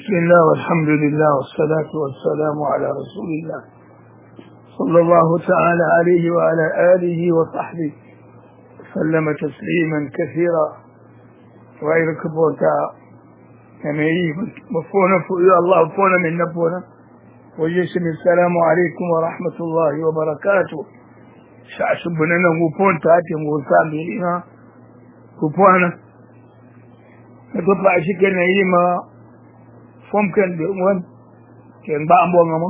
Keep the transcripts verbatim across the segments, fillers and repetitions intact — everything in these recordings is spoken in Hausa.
بسم الله والحمد لله والصلاة والسلام على رسول الله صلى الله تعالى عليه وعلى آله وصحبه سلم تسليما كثيرا وغير كبوتا كمي مفونا فويا الله فونا من نبونا ويسم السلام عليكم ورحمة الله وبركاته شعشبنا نغفون تاتي موسامينا كفوانا نتطلع شكنا يما فمكن بأموان كان بأموان ما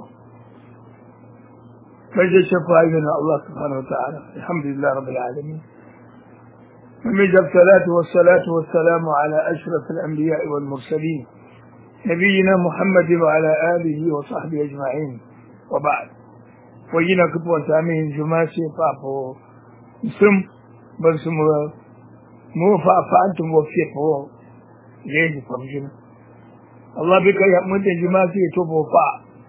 فجأة شفاعنا الله سبحانه وتعالى الحمد لله رب العالمين ومجد الصلاة والصلاة والسلام على أشرف الأنبياء والمرسلين نبينا محمد وعلى آله وصحبه أجمعين وبعد وجينا كبوان تامين جماسي فابو سم بس مو فأنتم وفيقوا ليه فمجنا Allah bai kai mun da jima'a sai to bofa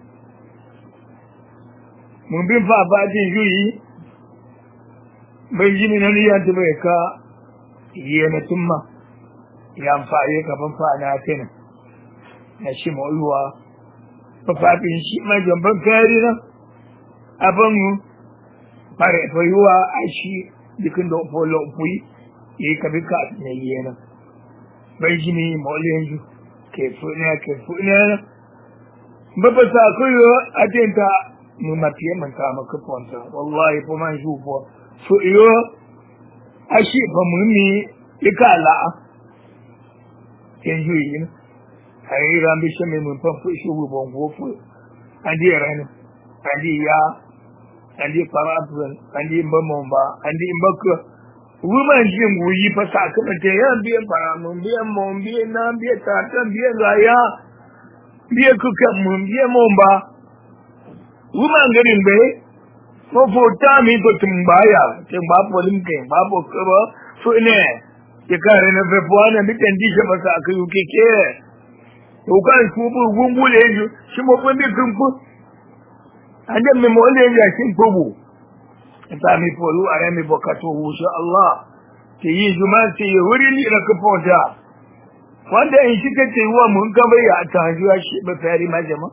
mun bin fa ba din juyi bai jini nan ya ta bai ka yana tumma ya amfani gaban fa na kenan na shi mawuwa fa fadin shi ma jamban kari nan aban mu bare fa yuwa a shi dikin da polo pui yi ka bi ka ne yana bai jini mawulen ju kefuna kefuna baba sa kuyo atenta mu matiye man ka maka ponta wallahi ko man jubo so iyo ashi ba mu mi ikala kenju yin ai rambi sheme mun fa fu shi wo bongo fu andi ran andi ya andi parabran andi mbomba andi mbako woman jin guyi fa sakamata ya biyan fara mun biyan mun biyan na biyan ta ta biyan gaya biyan kuka mun biyan mun ba woman garin be ko fota mi to tumbaya tin ba polin kai ba bo ko so ne ke kare na fe buana mi kan dishe masa akai uke ke to kan ku bu gungule ju shi mo ko mi kunku ande me mo le ya shin pobu ta mi polu are mi bokato insha Allah ke yi juma'a ce wuri ni da kafota wanda in shi kace wa mun ga bai a tajuwa shi ba fari ma jama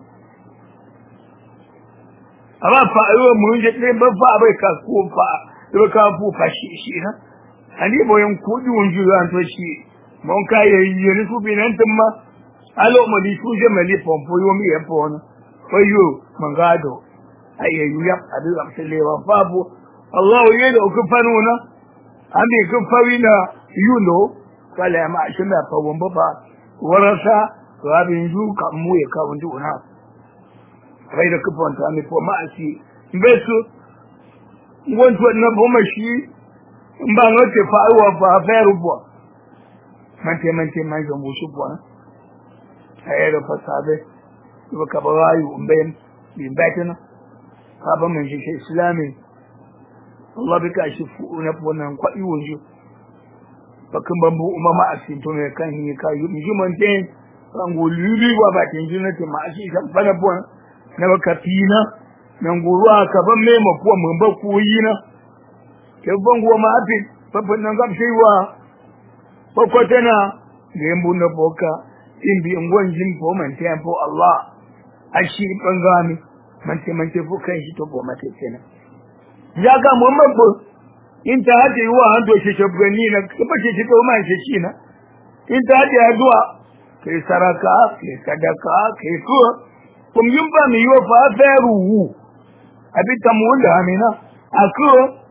amma fa ayo mun je ne ba fa bai ka ko fa da ka fu fa shi shi na ani boyen kudi wunju zan to shi mun ka yi ni su binan tumma alo mo di su je mali pompo yo mi e pon oyo mangado ayyayu ya adu amsalewa babu Allah ya da ku fanuna ami ku fawina yuno kala ma shi na fa won baba warasa rabin ju kan mu ya ka wundu na rai da ku fanta ami ko ma asi besu won to na bo mashi mba ngote fa wa fa feru bo mante mante mai zo mu shi bo ayero fa sabe ko ka bawayu umben bin batana haba mun shi islami Allah bika shi fu na wannan kwadi wonjo bakin bambu umama asin to ne kan hin ka yi juman den kan go lulu wa ba tin junate ma shi kan bana bon na baka fina nan goruwa ka ban me ma kuwa mun ba ku yi na ke bango ma afi babban nan gam sai wa bakotana da yambu na boka in bi ngon jin ko man tempo Allah ashi bangami mante mante fu kan shi to goma te kenan ya ga Muhammad bo in ta hade wa hando shi shabgani na kuma shi to man shi shi na in ta hade addu'a kai saraka kai sadaka kai ko kum yin ba mi yo fa feru abi ta mu da amina ako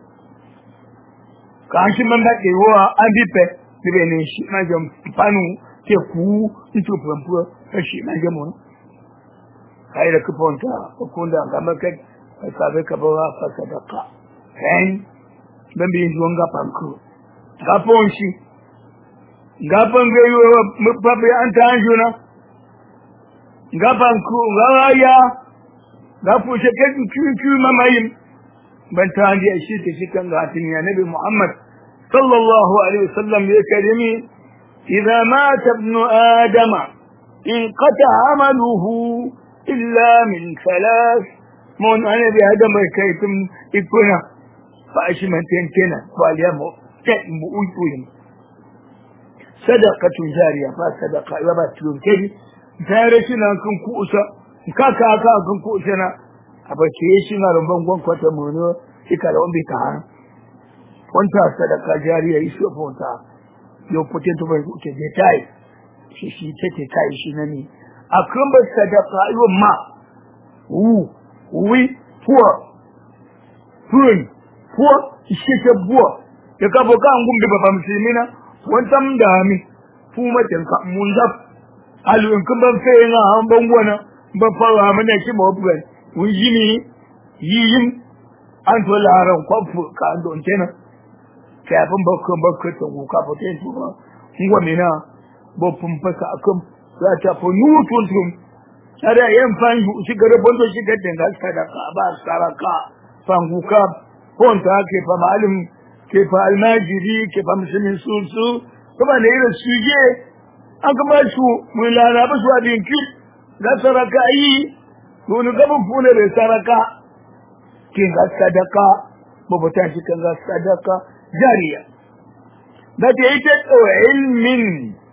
kan shi man da ke wa abi pe dire ne shi ma jam panu ke ku ito pampu shi ma jam mo kai da kufonta kunda kamar kai sabe ka bawa fa sadaka kai dan bi juwan ga fanku ga fonshi ga fange yo babe an ta anjuna ga fanku ga ya ga fushe kai ku ku mamayin ban ta andi shi ta shi kan ga tin ya nabi Muhammad sallallahu alaihi wasallam ya karimi idza mata ibn adama in qata amaluhu إلا من ثلاث من أنا بهذا ما كيتم إكونا فأشمن تنتنا فاليوم كأم أويتوين صدقة جارية فصدقة يبات تلوم كذي tare shi na kan kusa ka ka ka kan kusa na abace shi na rumban gwankwata mu ne ikala wambi ka wanta sadaka jariya isu fonta yo potato bai ke je tai shi shi take kai shi nani akan ba sadaka yo ma u wi poor poor poor shi ke buwa ya ka boka ngumbi baba musulmina wanta mdami fuma tanka munza alu in kun ban fe na han ban gona ba fara mana shi mo bugan mun yini yin an to laran kwafu ka don kenan kafin bakon bakon ta kuka foten su ba ngwa mina bo pum fasa akan za ta fo nutun tum ada yan fangu shi gare bondo shi gadden ga sadaka ba saraka fanguka honta ke fa malim ke fa almajiri ke fa musulmin susu kuma ne irin suje an kuma su mun lalaba su abin ki da saraka yi mun ga mun fune da saraka kin ga sadaka bo ta shi kan ga sadaka jariya da ta ita ilmin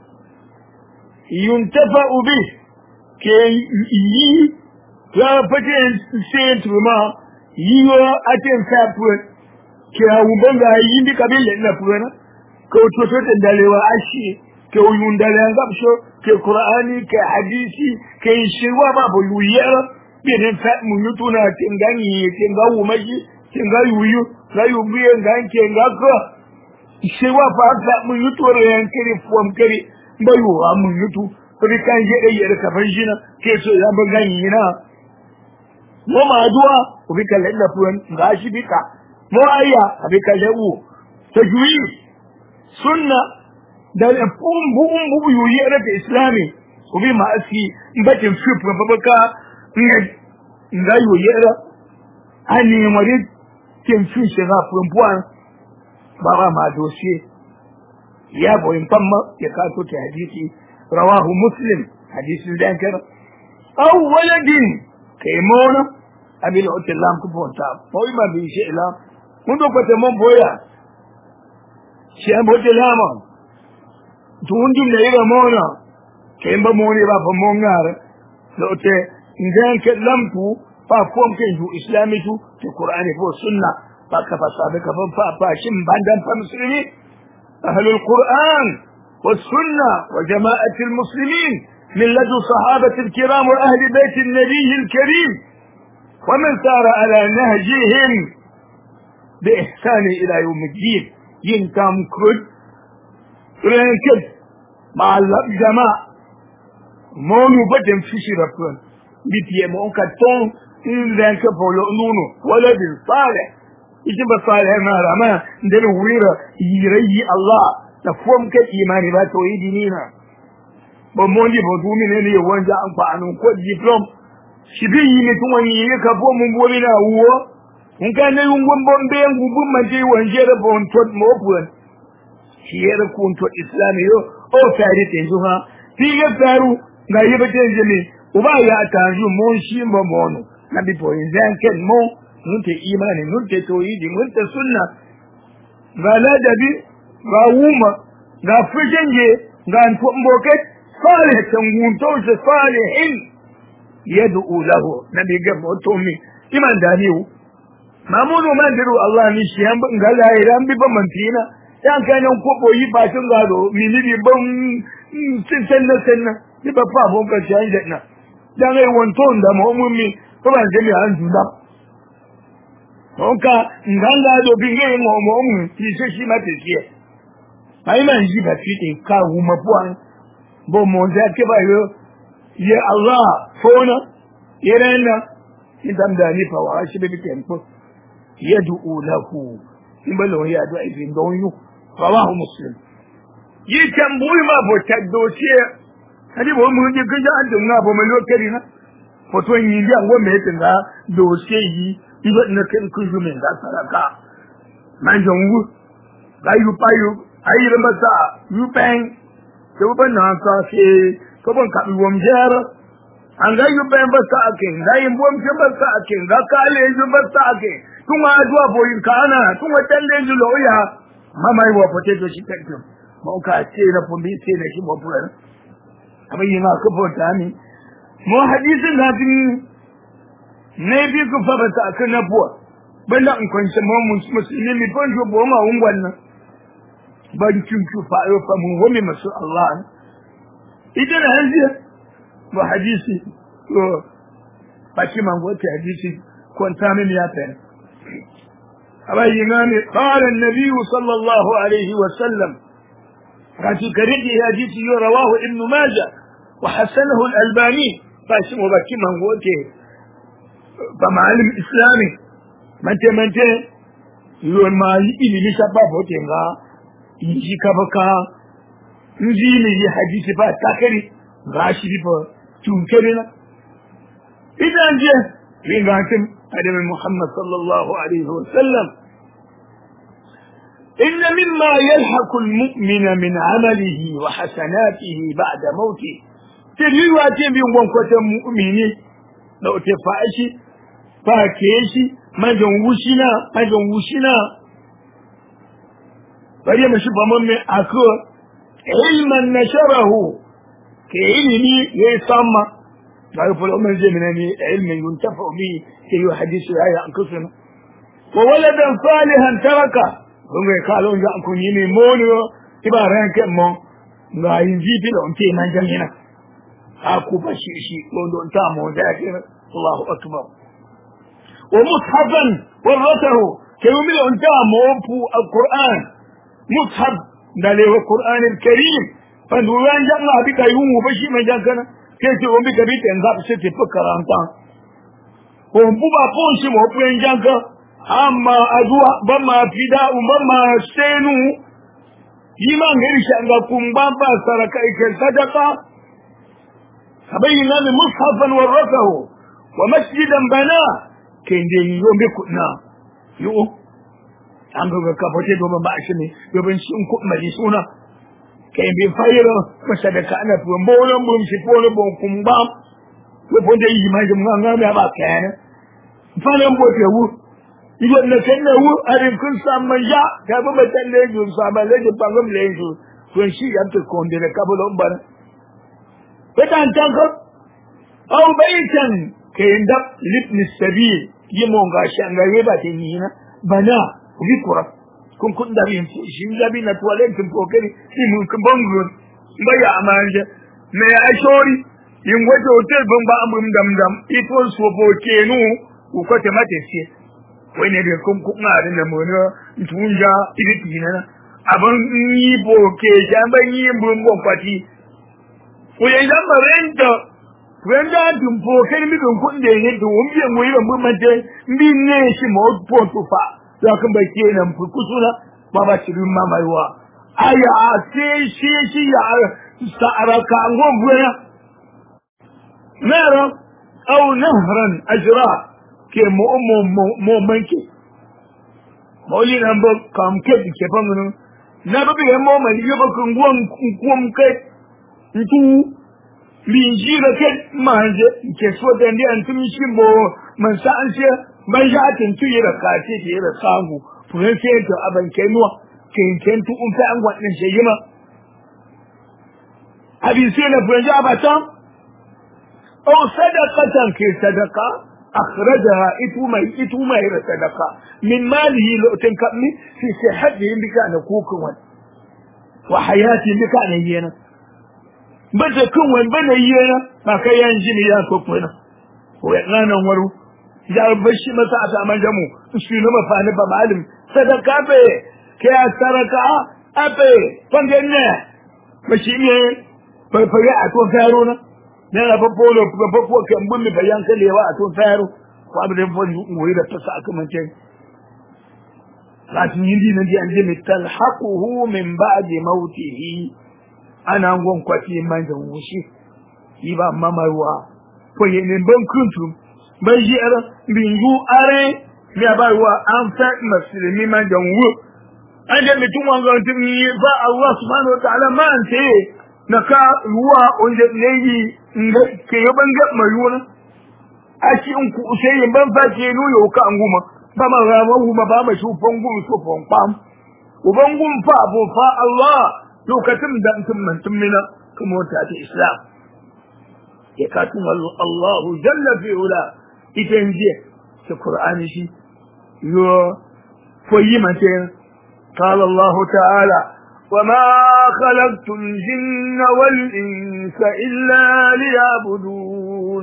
yuntafa'u bi ke yi ya fate sai tuma yiwo atin sapu ke awuban ga yi bi kabile na fuena ko to to da dalewa ashi ke uyun dalewa gabsho ke qur'ani ke hadisi ke shirwa ba bo yuyera bi ne fa mun yutuna tingani tingawu maji tingayu yu layu biye nganke ngako shirwa fa ta mun yutore yankiri fuam kari bayu amun yutu kuri kan je da yar kafan jina ke so ya bagani na mo ma duwa ku bi kallon da fuwan gashi bika mo ayya abi kallewu tajwi sunna da umbu umbu yuyi da islami ku bi ma aski batin fifu babaka nga yuyi da ani mari kin fi shiga fuwan baba ma dossier ya boyin famma ya kaso ta hadisi rawahu muslim hadisin da kan aw waladin kaymona abil utillam ku bonta boy ma bi shi ila mun do ko te mon boya shi am utillam tundi ne ira mona kemba moni ba fa mongar do te ngan ke lampu fa fom ke ju islamitu te qur'ani fo sunna fa ka fa sabe ka fa fa shin bandan fa muslimi أهل القرآن والسنة وجماعة المسلمين من لدى صحابة الكرام وأهل بيت النبي الكريم ومن سار على نهجهم بإحسان إلى يوم الدين ينكم كل رنكد مع الجماعة مونو بدن في شرفون بيتي مونكا تون رنكد بولو نونو ولد صالح ita ba fara ma rama da wurira yirayi Allah da fom ka imani ba to yi dinina ba mon di bodu mi ne ne wanda an fa anun ko diplom shi bi yi ne tun wani yi ka fo mun bomi na wo in ka ne yun gon bombe ngubun man je wanje da bon tot mo buan shi yara kun to islami yo o tare te zuha ti ga taru ga yi ba te jemi uba ya tanju mon shi mo mono na bi po in zan ken mo mun te imani mun te tauhidi mun te sunna ga ladabi ga wuma ga fujenge ga mboke salih tangun to se salihin yad'u lahu nabi ga motomi iman daniu mamudu man diru Allah ni shi an ga lairan bi ban mantina yan kanan ko boyi batun gado mini bi ban sin sanna sanna ni ba fa bon ka janja na dan ai wonton da mu'mini ko ban jami an junda Oka nganga do binge mo mo mu ti se shi ma te sie. Ai man ji ba ti tin ka wu ma puan. Bo mo ja ke ba yo ye Allah fona yerena indam da ni fa wa shi be tempo. Yad'u lahu. Imbalo ya do ai bin don yu. Rawahu Muslim. Yi tambuyi ma bo ta do sie. Hadi bo mu ji ganja an dun na bo me lokari na. Foto yin ji an go me tin ga do sie yi. Iba na ken kujume da saraka manjongu ga yu payu ayi rambasa yu pen to ban na ka se ko ban ka wom jara an ga yu pen ba sa ake ga yin bom ce ba sa ake ga kale yu ba sa ake tun wa adwa boyin kana tun wa talle ju loya mama yi wa potato shi tekno mo ka ce na pombi ce na shi mo pura abayina ka fota ni mo hadisin da tin ne bi ku fa bata akan nabuwa banda in kwance mo musulmi mi banjo bo ma wannan ban kin ku fa ayo fa mun wani masu Allah idan hanziya ba hadisi to baki man gote hadisi kwanta min ya fa abayina ne qala an-nabi sallallahu alaihi wa sallam kaci karidi hadisi yo rawahu ibn majah wa hasanahu al-albani fashi mo baki man gote ba malim islami mante mante yo ma ilimi sabba bote nga inji kabaka inji ne hadisi ba takari gashi ba tunkere na idan je ringatin adamin Muhammad sallallahu alaihi wasallam inna mimma yalhaqu almu'mina min 'amalihi wa hasanatihi ba'da mawti tiriwa ce bin gonkotan mu'mini da ote fa'ishi fa ke shi majan wushina majan wushina bari mu shi baman me ako ilman nasharahu ke ilimi yayi sama ga fulu mun je minani ilmin yuntafa bi ke yi hadisi ya an kusuna wa waladan salihan taraka kun ga kalo ga an kunyi ne mono ibaran ke mo ga yin jibi da onte man jamina aku bashi shi don ta mo da ke Allahu akbar wa mushafan waratahu ke yi min onta mo fu alquran mushaf da le alquran alkarim fa duwan janna bi kayun bashi man jankana ke ce on bi ka bi ten za su ce fakara anta ko buba ko shi mo fu en janka amma azuwa ban ma fida umar ma senu yiman gari shi anga kumba ba saraka ike sadaka sabayina bi mushafan waratahu wa masjidan bana kende yo be kuna yo an ga ka fote do ba shi ne yo ban shi ku mai suna kai bi fayiro ko sadaka ana to mbolon bum shi polo bon kumba ko fonde yi ma jum nga ba kana falan bo te wu ibo na kenna wu arin kun samma ya ta ba tan le ju sama le ju pangam le ju ko shi ya to konde le kabolo bar betan tanko au baitan kenda libni sabil yimo ga shanga yeba te ni na bana vikura kun kun da yin shi zabi na toilet kun kokari shi mun kun bangu baya amanje me ashori yin wato hotel ban ba amun dam dam it was so bokenu ku ko te mate shi wai ne da kun kun na da mu ne tunja iditi na aban yi boke jamban yi bun bon kwati ko yayin da marenta wenda dumpo keni mi don kunde ne do umbe mu yi mun mate mi ne shi mo pontu fa da kan bai kenan kusuna baba shirin mamaiwa aya sai shi shi ya sa'araka ngon buya nara aw nahran ajra ke mo mo mo manke moli nan ba kam ke ke fangunu na ba be mo mali yo ba kun gon kun kai ntu linjira ke manje ke so da ndi an tumi shimbo man sa an ce ban ja tin tuyi da kace ke da sangu furen sai to aban kai nuwa ken ken tu un fa an gwadin sai yima abi sai na furen ja ba ta o sadaqatan ke sadaqa akhrajaha itu mai itu mai da sadaqa min malihi lo tin kabni fi sihhatihi bika na kukun wa wa hayati bika na yana bata kun wani bana yana ba kai yan jini ya kokona ko ya ranan waru ya bashi masa a saman jamu su ne mafani ba malim sadaka be ke saraka abe fangenne bashi ne bai fare a to faro na ne na ba polo ba ko kan bun mi bayan kalewa a to faro ko abin fon ngoyi da ta aka mance lakin yindi nan di an je mital haquhu min ba'di mautihi ana ngon kwati manjan wushi iba mamarwa ko yin ban kuntu bai ji ara bingu are ya ba wa an fa muslimi man janwu ande mitun wanga tun yi ba Allah subhanahu wa ta'ala man ce naka ruwa onde neyi ngai ke yaban ga mayuna ashi in ku sai ban fa ke no yo ka anguma ba ma ga mu ba ba ma shu fongu so fon pam ubangum fa bo fa Allah lokacin da antum man tumina kuma ta Islam يكاتم الله جل في علا إتنجي في القرآن شيء يو فيمتين قال الله تعالى وما خلقت الجن والإنس إلا ليعبدون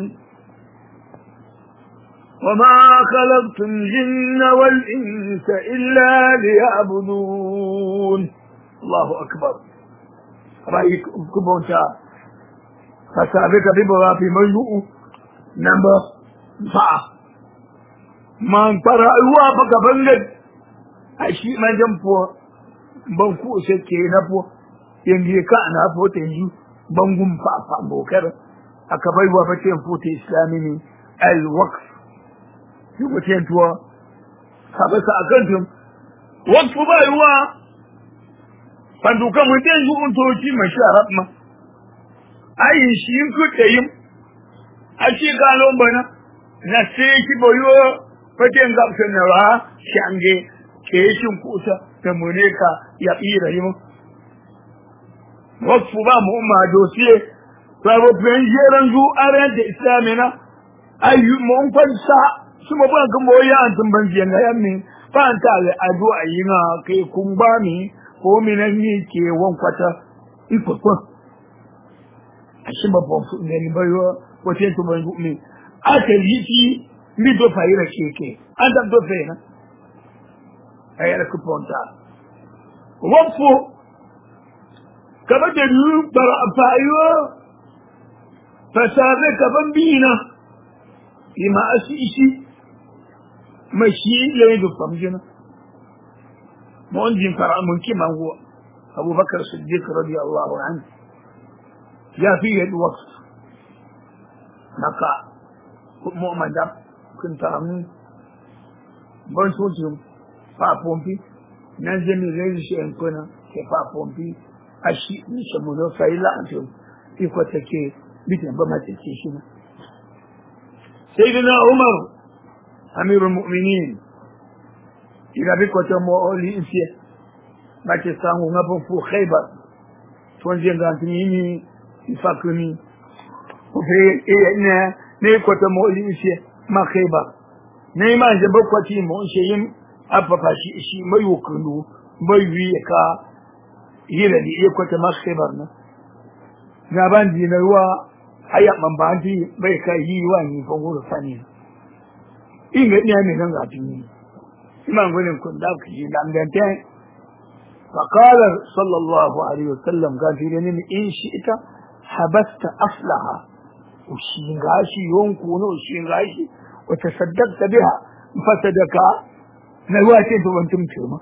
وما خلقت الجن والإنس إلا ليعبدون الله أكبر رأيك كبونتا فسابك ببغا في مجموع نمبر فا من ترى الوافق فنجد أشيء ما جنبه بنكو سكي نبو ينجي كأنا فوت ينجي بنقوم فا بوكرة أكبر وفتين فوت إسلامي الوقف يومتين توا سابسا أكنتم وقف بايوا فاندوكا متين جو انتوشي مشارب ما أي شيء كتيم أشي قالوا بنا نسيكي بيوا فتين قبسنا رها شانجي كيشم كوسا تمونيكا يبير يمو وقف با مهما دوسيه فابو بنجيران جو أرد إسلامنا أي مونفن سا suma ba kan boya antum ban jiyan ga yammi fa anta ga addu'a yina kai kun ba mi ko minan ni ke wankwata iko ko ashima bon fu ne ni bayo ko te to ban mi aka yiki mi do fayira keke anda do fena ayara ku ponta wafu kaba da ru bara fayo fasabe kaban bina ima asishi ماشي لا يدفع مجنة مؤنجم فرع من كما هو أبو بكر الصديق رضي الله عنه جاء فيه الوقت نقع مؤمن دم كنت أمين بنسوتهم فأفهم فيه ننزل من غير شيء كنا كفأفهم فيه أشيء يسمونه فإلا أنتم يقول تكي بيتنا بما تكيشنا سيدنا عمر أمير المؤمنين إذا بكو تموالي إنسية باكستان ونبن فو خيبر تونجين غانتنيني يفاكني وفي إيه نيكو تموالي إنسية ما خيبر نيما جبكو تيمو إنسيين أففاشي إشي ما يوكنو ما يويكا يلني إيكو تما خيبرنا نابان دينا يوا حياء من باندي بيكا يواني فنغور فانين inga nya ne nan gafini imam gunin kun da ku ji dangante fa qala sallallahu alaihi wasallam gafiri ne in shi ita habasta aslaha ushi gashi yonku no shi gashi wa tasaddaqta biha fasadaka na wace to bantum tuma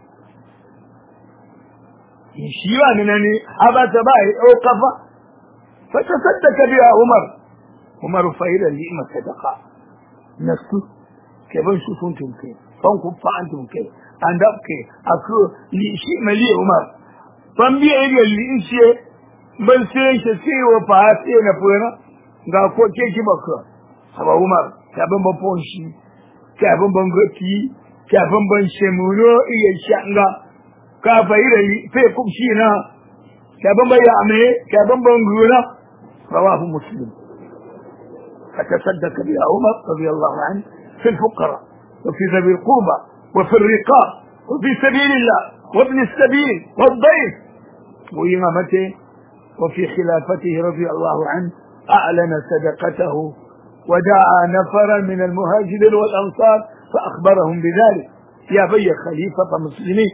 in shi wa ne ne habata bai o kafa fa tasaddaka biha umar umar fa'ila li ma sadaqa nasu كيفن شوفون تمكي فانكم فانتم كي عندك كي أكو لشيء ملي عمر فنبي أيدي اللي إنشي بل سيش سي وفاسي نفونا غاكو كيكي بكرة سبا عمر كابن بپونشي كابن بنغتي كابن بنشمونو إيه شانغا كافا إيري فيكم شينا كابن بيعمي كابن بنغونا رواه مسلم فتصدق بها عمر رضي الله عنه في الفقراء وفي ذوي القربى وفي الرقاب وفي سبيل الله وابن السبيل والضيف وإمامته وفي خلافته رضي الله عنه أعلن صدقته ودعا نفرا من المهاجرين والأنصار فأخبرهم بذلك يا بي خليفة مسلمين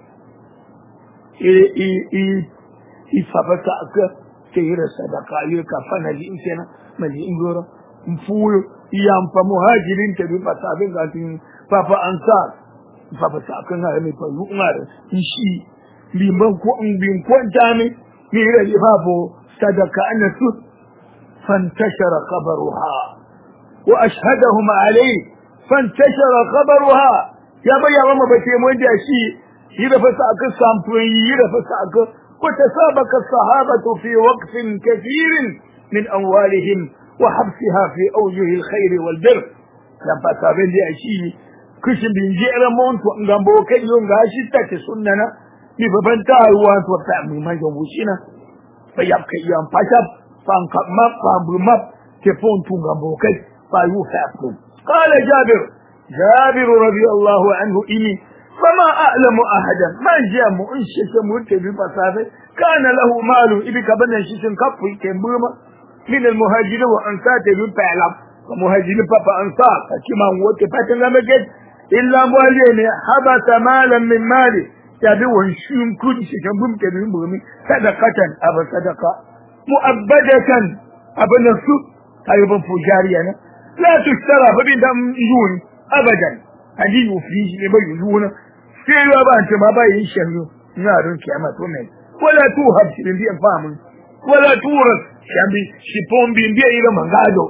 إفابتك كير الصدقاء يكفن الإنسان مليئن جورا مفول iyam fa muhajirin ta bi fasabin gatin fa fa ansar fa fa sakan ga mai fa yu'mar shi liman ko in bin kwanta ne ni da ifafo sadaka annasu fantashara khabaruha wa ashhadahum alayhi fantashara khabaruha ya bayyana ma bace mu da shi yi da fa sakan samfun yi da fa sakan wa tasabaka sahabatu fi waqfin kathirin min amwalihim وحبسها في أوجه الخير والبر لما تابين دي أشيني كشن بنجير مونت وانغامبو كيلون غاشي تاكي سننا بفبنتا الوان وفتعمي ما جنبوشينا فيبقى يام فاشب فانقب ماب فانبر ماب تفون تنغبوكي فيوفعكم. قال جابر جابر رضي الله عنه إني فما أعلم أحدا ما جاء مؤنشة مرتبي بصافي كان له مال إذا كبنا شيشن كفي كبوما من المهاجرين وأنصار تبي فعلا ومهاجرين بابا أنصار كما هو تفاتن لما جد إلا موالين حبس مالا من مالي تبي وشيم كل شيشن بوم تبي بومي صدقة أبا صدقة مؤبدة أبا نفسه أيضا فجاريا لا تشترى فبدا يجون أبدا هذه يفريج لما يجون في الوابان ما باي يشهروا نار كيامات ومن ولا توهب شبين فامن ولا تورث شبي شيبون بين بيا إلى مغادو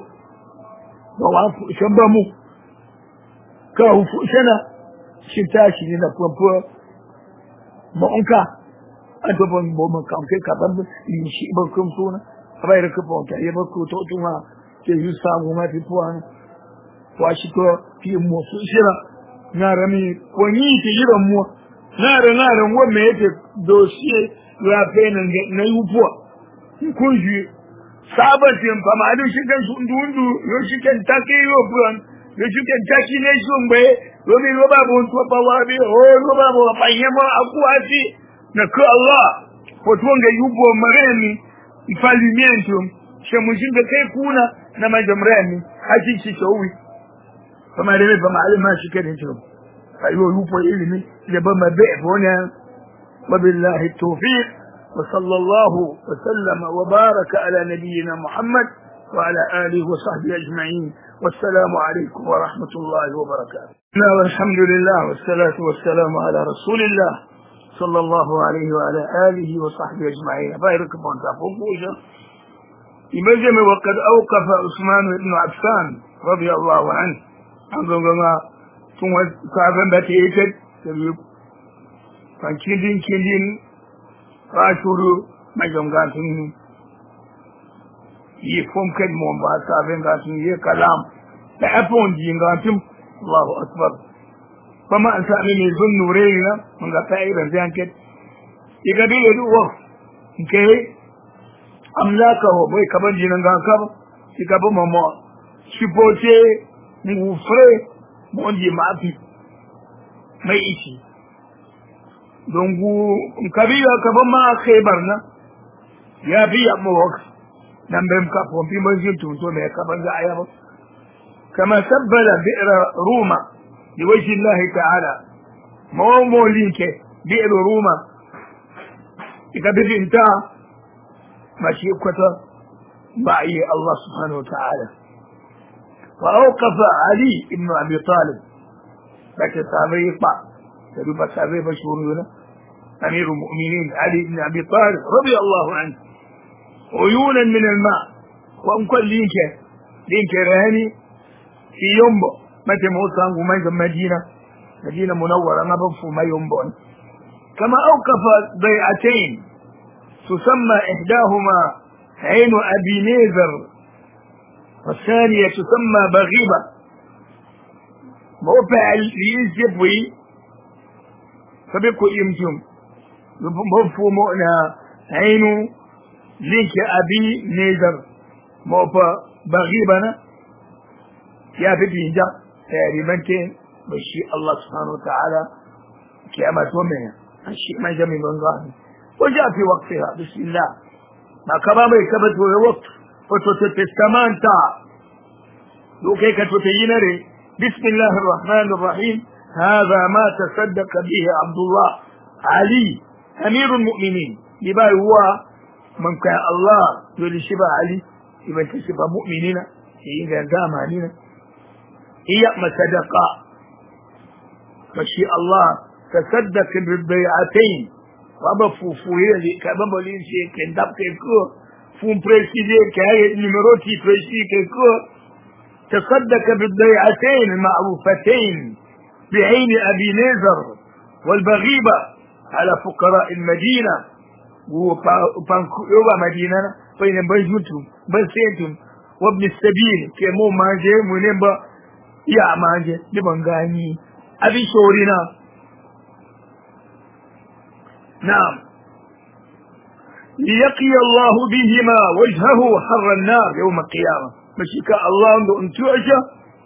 وعف شبامو كاو فشنا شتاشي لنا بوبو ما أنكا أنت بون بوم كام كي كابن يشي بكم سونا غير كبون كي يبكو توتوما كي يسامو ما تبوان واشكو في موسوشرا نارمي وني تجيرا مو نار نار مو ميت دوسيه يا بين نيوبو كونجي سابتين فما ادو شكن سندوندو يو شكن تاكي يو بوان يو شكن تاكي ne shumbe yomi roba bon to pawabi o roba bo panyema akuati na ko Allah potuonge yubo maremi ifalimiento shemushinga kai kuna na majamremi hakiki shawi فما لم يفهم على ما شكل هجرم فأيوه يوفو إلمي لبما بئف هنا وبالله التوفيق وصلى الله وسلم وبارك على نبينا محمد وعلى آله وصحبه أجمعين والسلام عليكم ورحمة الله وبركاته. والحمد لله والصلاة والسلام على رسول الله صلى الله عليه وعلى آله وصحبه أجمعين. بارك الله فيكم. إمجم وقد أوقف عثمان بن عفان رضي الله عنه angongoma tun kafin da ta yi ta kan kindin kindin rashuru mai gangatun yi fomkan mon ba kafin gatun yi kalam da afon jin gatun Allahu akbar kuma an sami mai zun nure na mun ga ta irin zanket iga bi yadu wa ke amlaka ho bai kaban jinan ga ka iga ba mama shipote ngufre mondi mafi mai ishi dongu kabila kaban ma khaybar na ya bi ya mawak dan bem ka pompi man jitu to me kaban ga ayaba kama sabbala bi'ra ruma liwajhi Allah ta'ala mo linke bi'ra ruma ikabidi inta mashi kwata ba'i Allah subhanahu wa ta'ala وأوقف علي بن أبي طالب لكن صحابي طع تدوب صحابي مشهورون أمير المؤمنين علي بن أبي طالب رضي الله عنه عيونا من الماء وأم كل لينك لينك رهني في يومبو متى موسى ومجد مدينة مدينة منورة ما بفو ما يومبو كما أوقف ضيعتين تسمى إحداهما عين أبي نيزر والثانية تسمى بغيبة موفع لينسبوي فبكو يمتم مفهومنا عين لينك أبي نيزر موفع بغيبنا يا بدي جا تقريبا كين بشي الله سبحانه وتعالى كما تومنا الشيء ما جميل من ظاهر وجاء في وقتها بسم الله ما كما ما يكبت وقت وتتستمانتا لوكيك تتينري بسم الله الرحمن الرحيم هذا ما تصدق به عبد الله علي أمير المؤمنين يبقى هو من كان الله يقول شبه علي يبقى شبه مؤمنين إذا دام علينا هي ما صدقاء مشي الله تصدق بالبيعتين وابفوفوه كبابلين شيء كندب كيكو فون بريسيدي كهي نمروتي بريسيدي كيكو تصدق بالبيعتين المعروفتين بعين أبي نيزر والبغيبة على فقراء المدينة وبانكوبا مدينة بين بنجوتهم بنسيتهم وابن السبيل كمو مانجي منبا يا مانجي لبنغاني أبي شورنا نعم ليقي الله بهما وجهه حر النار يوم القيامة مشيكا الله ndo ntuaja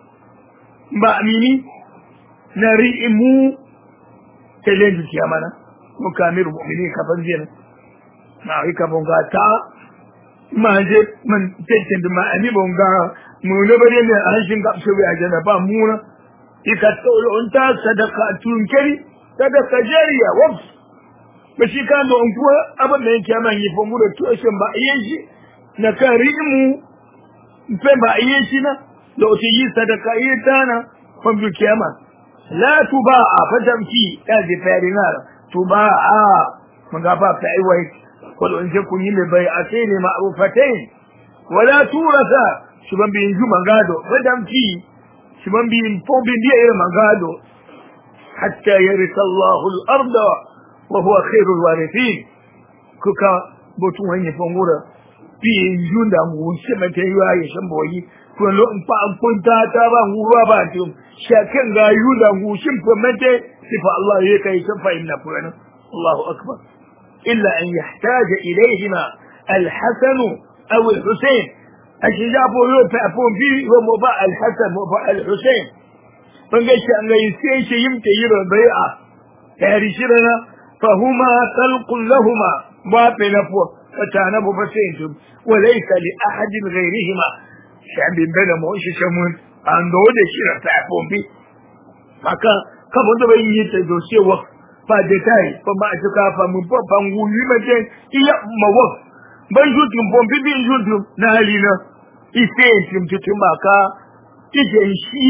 ba mini nari imu telendu kiamana mukamiru mu'mini kafanjena ma ika bonga ta manje man tenten ma ani bonga mu ne bare ne an shin ga so ya jana ba muna ika tolo onta sadaka tunkeri sadaka jariya waf mashika ndo nkuwa abin da yake man yi fomu da tuashin ba yeji na karimu mpemba yeji na lo yi sadaka yitana fambu kiyama la tubaa fatamki kazi farinar tubaa mangaba fa aiwai kullu in kun yi bai asiri ma'rufatain wala turasa shuban bi juma gado fatamki shuban bi pombi ndiye magado hatta yarisa Allahu al-ardh wa huwa khairul warithin kuka botu wani fongura bi junda mu shemete yayi shamboyi ko lo mpa kunta ta ba ngurwa ba tum shakan ga yuda ngu shin famate sifa Allah yake kai safa inna qur'ana Allahu akbar illa an yahtaja ilayhima al-hasan aw al-husayn ajabo yo fa fon bi wa muba al-hasan wa ba al-husayn banga shi an ga sai shi yimte yiro bai'a tari shirana fa huma khalqun lahumma ba benafu fatanabu fasayntum wa laysa li ahadin ghayrihima shabi bada mo shi shamun ando da shi ta pombi haka kabo da bai yi ta dossier wa fa detail fa ba ta ka fa mun fa nguli mate iya mawa ban jutu pombi bin jutu na halina ife tim tutum baka ije shi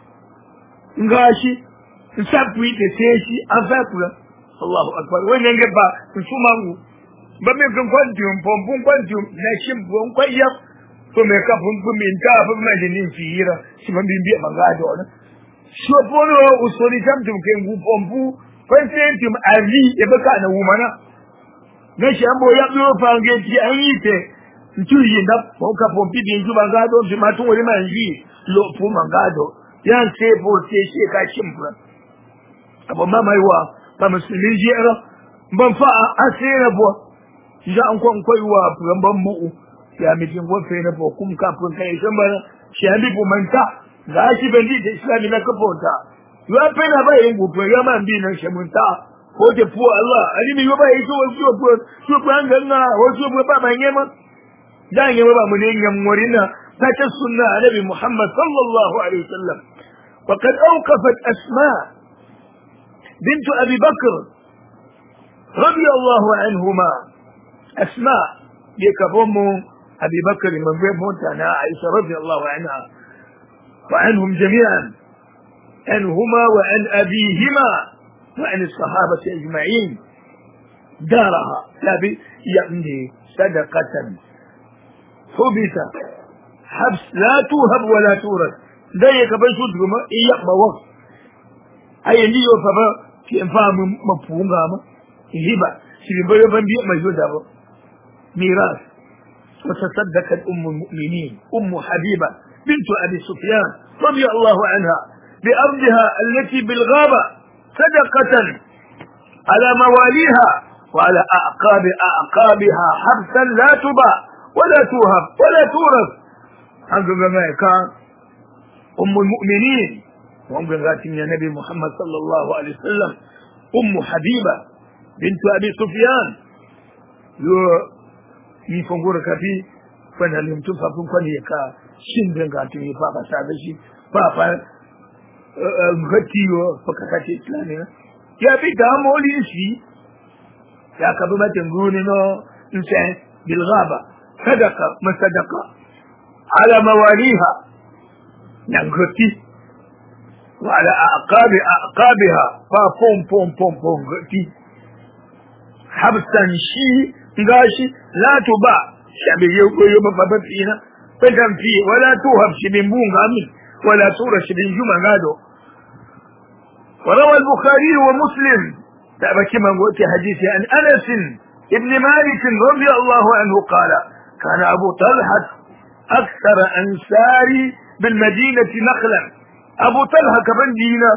ngashi sabu ite seshi afakula Allahu akbar wannan ga ba su mangu ba me kan kwantum pompun kwantum na shimbo kwaya to me ka fun fun min ta fun ma jinin fira shi man bin biya bangado na so pono usori tamtum ke ngu pompu kwantum ali e baka na wumana na shi ambo ya do fange ti anite ntuyi nda ko ka pompi bin ju bangado shi ma tun wori manji lo fu mangado yan se bo se shi ka shimpra abo mama yiwa ba musulmi jera ban fa asira bo ja an kon koywa ban mu ya mijin gofe na bo kum kafin kai shambar shi abi bu manta ga shi bandi da islami na kafota ya fa na ba yin gofe ya man bi nan shamunta ko te fu Allah ali mi yoba yi to so ko so ko an ganna o so ko ba ban yema dan yema ba mun yin morina ta ta sunna annabi Muhammad sallallahu alaihi wasallam وقد أوقفت أسماء بنت أبي بكر رضي الله عنهما أسماء يكفهم أبي بكر من بين موتنا عائشة رضي الله عنها وعنهم جميعا عنهما وعن أبيهما وعن الصحابة أجمعين دارها لا يعني صدقة حبس حبس لا توهب ولا تورث ده يكبر شدهم إياق بوقت أي اللي يوفى في إنفاق مفهوم غاما هبة سيبا يبن بيئ مجهودها ميراث وتصدقت أم المؤمنين أم حبيبة بنت أبي سفيان رضي الله عنها بأرضها التي بالغابة صدقة على مواليها وعلى أعقاب أعقابها حبسا لا تباع ولا توهب ولا تورث عند ما كان أم المؤمنين وأم غاتم يا نبي محمد صلى الله عليه وسلم أم حبيبة بنت أبي سفيان يو يفنقر كفي فانا لم تفهم كون يكا شين بن غاتم يفاقا سابشي فافا غتيو فكاكاتي إسلامي يا بي دامولي إشي يا كبما تنقوني نو إنسان بالغابة صدقة ما صدقة على مواليها نغتي وعلى أعقاب أعقابها فا بوم بوم بوم بوم غتي حبسا شي غاشي لا تباع شعبي يوم فبطينا فتن فيه ولا توهب شبين بون غامل ولا تورى شبين جمع غادو وروى البخاري ومسلم تابع كما قلت حديثي عن أنس ابن مالك رضي الله عنه قال كان أبو طلحة أكثر أنساري بالمدينة نخلا أبو طلحة كمان دينا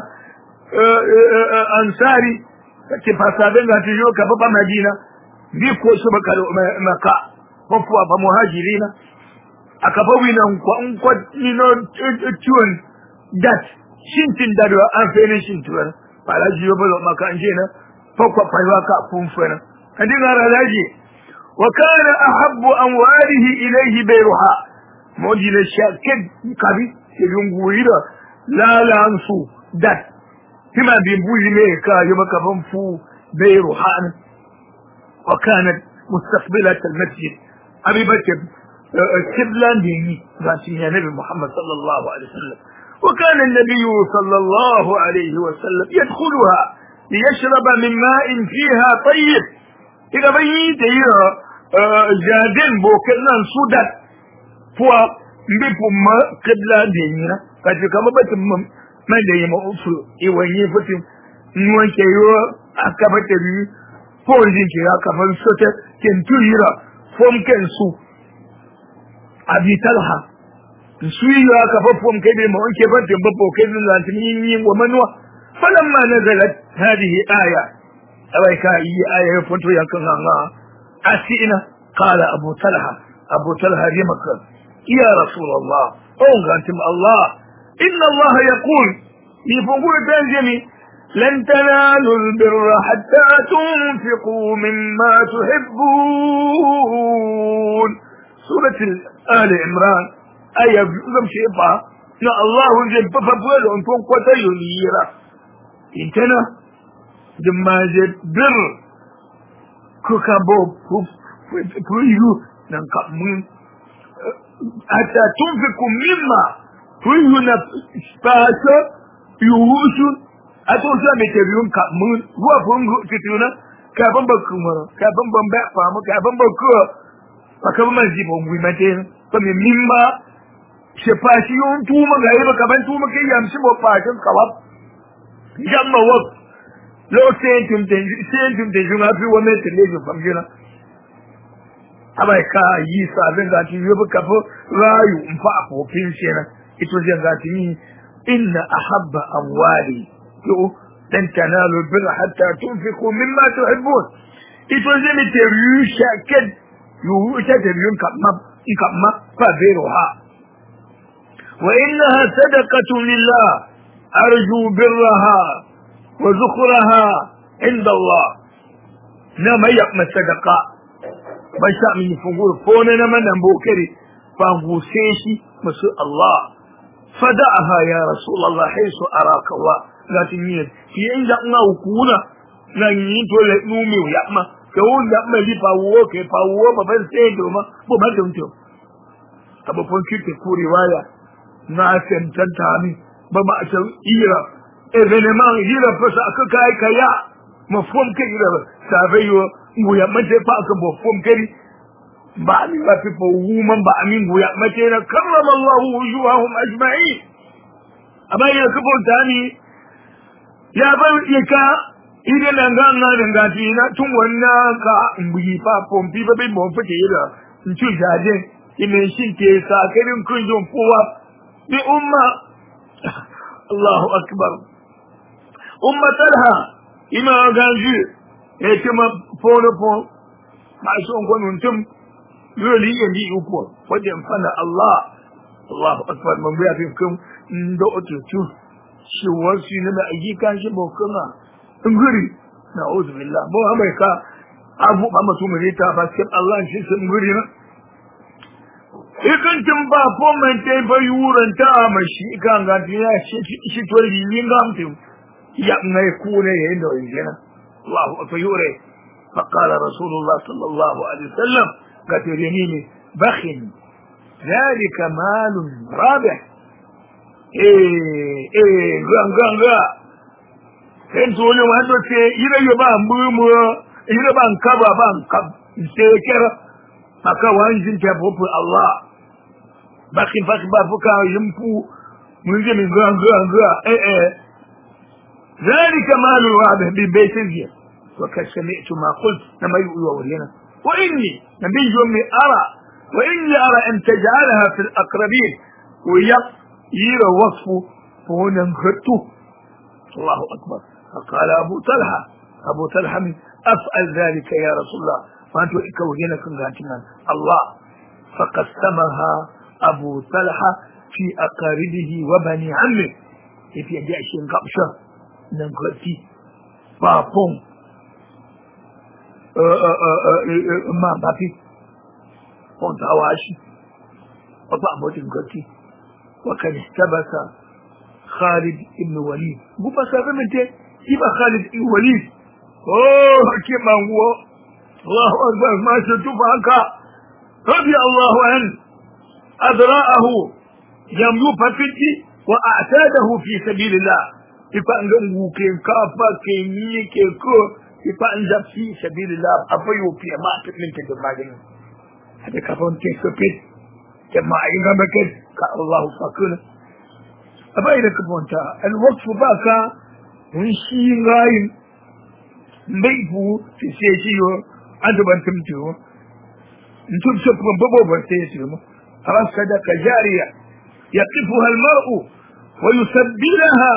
أنساري كفاسابين هاتجو كبابا مدينة بيكو سبك مكا وفوا بمهاجرين akabawi nan ko an ko you know tune that shintin da an fere shintuwar bala jiyo balo maka anje na fakwa faiwa ka funfana kadi gara laji wa kana ahabbu amwalihi ilayhi bayruha modila shakid kabi yunguira la la ansu that kima bin buji me ka yi maka banfu bayruha wa kanat mustaqbilat almasjid abi bakr kiblan dini zati ya nabi muhammad sallallahu alaihi wasallam وكان النبي صلى الله عليه وسلم يدخلها ليشرب من ماء فيها طيب إذا بيت يرى جادين بوكلنا سودات فوا مبيبو ما قبلا دينينا كاتو كما بات ما ديما أفو إيواني فتم نوان كيو أكابت بي فوزين كي أكابت سوتا كنتو يرى فوم كنسو أبي تلها سويا كففهم كده ما أنك فتم بابو كده لانتمين ومنوى فلما نزلت هذه آية أويكا هي آية فتو ينكنا أسئنا قال أبو طلحة أبو طلحة رمك يا رسول الله أنتم الله إن الله يقول يفقوا تنجمي لن تنالوا البر حتى تنفقوا مما تحبون سورة آل عمران aya zam shefa na Allah je papa bolo on ton kwata yolira intena de maje bir ko kabo fu yu nan ka mun ata tunfiku mimma fu yu na spasa yuhusu ato sa meterium ka mun wa fungu tituna ka bamba kuma ka bamba ba fa mu ka bamba ko aka ba jibo mu mate ko mimma shefashi yon tuma ga yi baka ban tuma kai yamshi bo fashin kawab jamma wa lo sentum den sentum den juma fi wa me telejo famjina abai ka yi sabin ga ti yobu kafo rayu mfa afofin shena ito je ga ti ni inna ahabba amwali yo dan tanalu bir hatta tunfiqu mimma tuhibbun ito je mi teru shaked yo ita teru kamma ikamma fa beroha وإنها صدقة لله أرجو برها وذخرها عند الله نما يقم الصدقة بشأ من فقول فوننا من أنبوكري فانغوسيشي مسوء الله فدعها يا رسول الله حيث أراك الله لا تنين في عند أنا وكونا نين تولي نومي ويأما كون يأما لي فاووك فاووك فانسيدو ما بمدمتو أبو فنكيك كوري وايا na tantanta mi ba ma a san ira evenement ira fasa aka kai kaya mafhum ke ira sabayo nguya mace fa aka bo fom kari ba ni ba fi fo woman ba amin nguya mace na karrama Allah wujuhahum ajma'in amma ya kubo tani ya bar ika idan nan ga na danga tina tun wannan ka nguyi fa fom bi ba bai mo fike ira in ci jaje ime shin ke sa karin kunjun kowa بأمة الله أكبر أمة تلها إما أغانجي إيكما فون فون ما شون كون انتم يولي يلي يكون فجم فنا الله الله أكبر من بيا فيكم ندو أتوتو شوال سينما أجي كان شبه كما انغري نعوذ بالله مو هميكا أبو ماما سومريتا فاسكب الله نشيس انغري ikan timba ko man te ba yuran ta mashi kan ga ya shi to yin ga mutum ya ngai ku ne yayin da yana Allahu akbar yure fa qala rasulullah sallallahu alaihi wasallam ga tirini bakhin zalika malun rabih eh eh gang ga en to ne wando te ire yo ba mbumu ire ba nkaba ba nkab se kera maka wanjin ta bofu Allah baki baki ba fuka yimpu mun je min ga ga ga eh eh zalika malu wa bi baytihi wa kasami'tu ma qult nama yuwa walina wa inni nabi yumi ara wa inni ara an taj'alaha fi al-aqrabin wa yira wasfu funan khattu Allahu akbar فقال أبو طلحة أبو طلحة من أفعل ذلك يا رسول الله فأنتوا إكوهينا كنغاتنا الله فقسمها أبو طلحة في أقاربه وبني عمه في أجي أشين قبشة ننقلتي بابون ما بابي فون تاواشي وبابو تنقلتي وكان احتبس خالد بن وليد مبسا بمنته يبقى خالد بن وليد اوه كما هو الله أكبر ما ستفعك رضي الله عنه أدراءه يملو فتي وأعتاده في سبيل الله يبقى نغو كين كافا كين ني كيكو يبقى نجاب في سبيل الله أبيو في ما تمن تجمعين هذا كفون تسبيت كما أيضا بكت الله فكنا أبايد كفون تا الوقف باكا ونشي غاين مبيبو في سيسيو أدبان تمتو انتم سبقوا بابو بسيسيو خلاص صدقة جارية يقفها المرء ويسبلها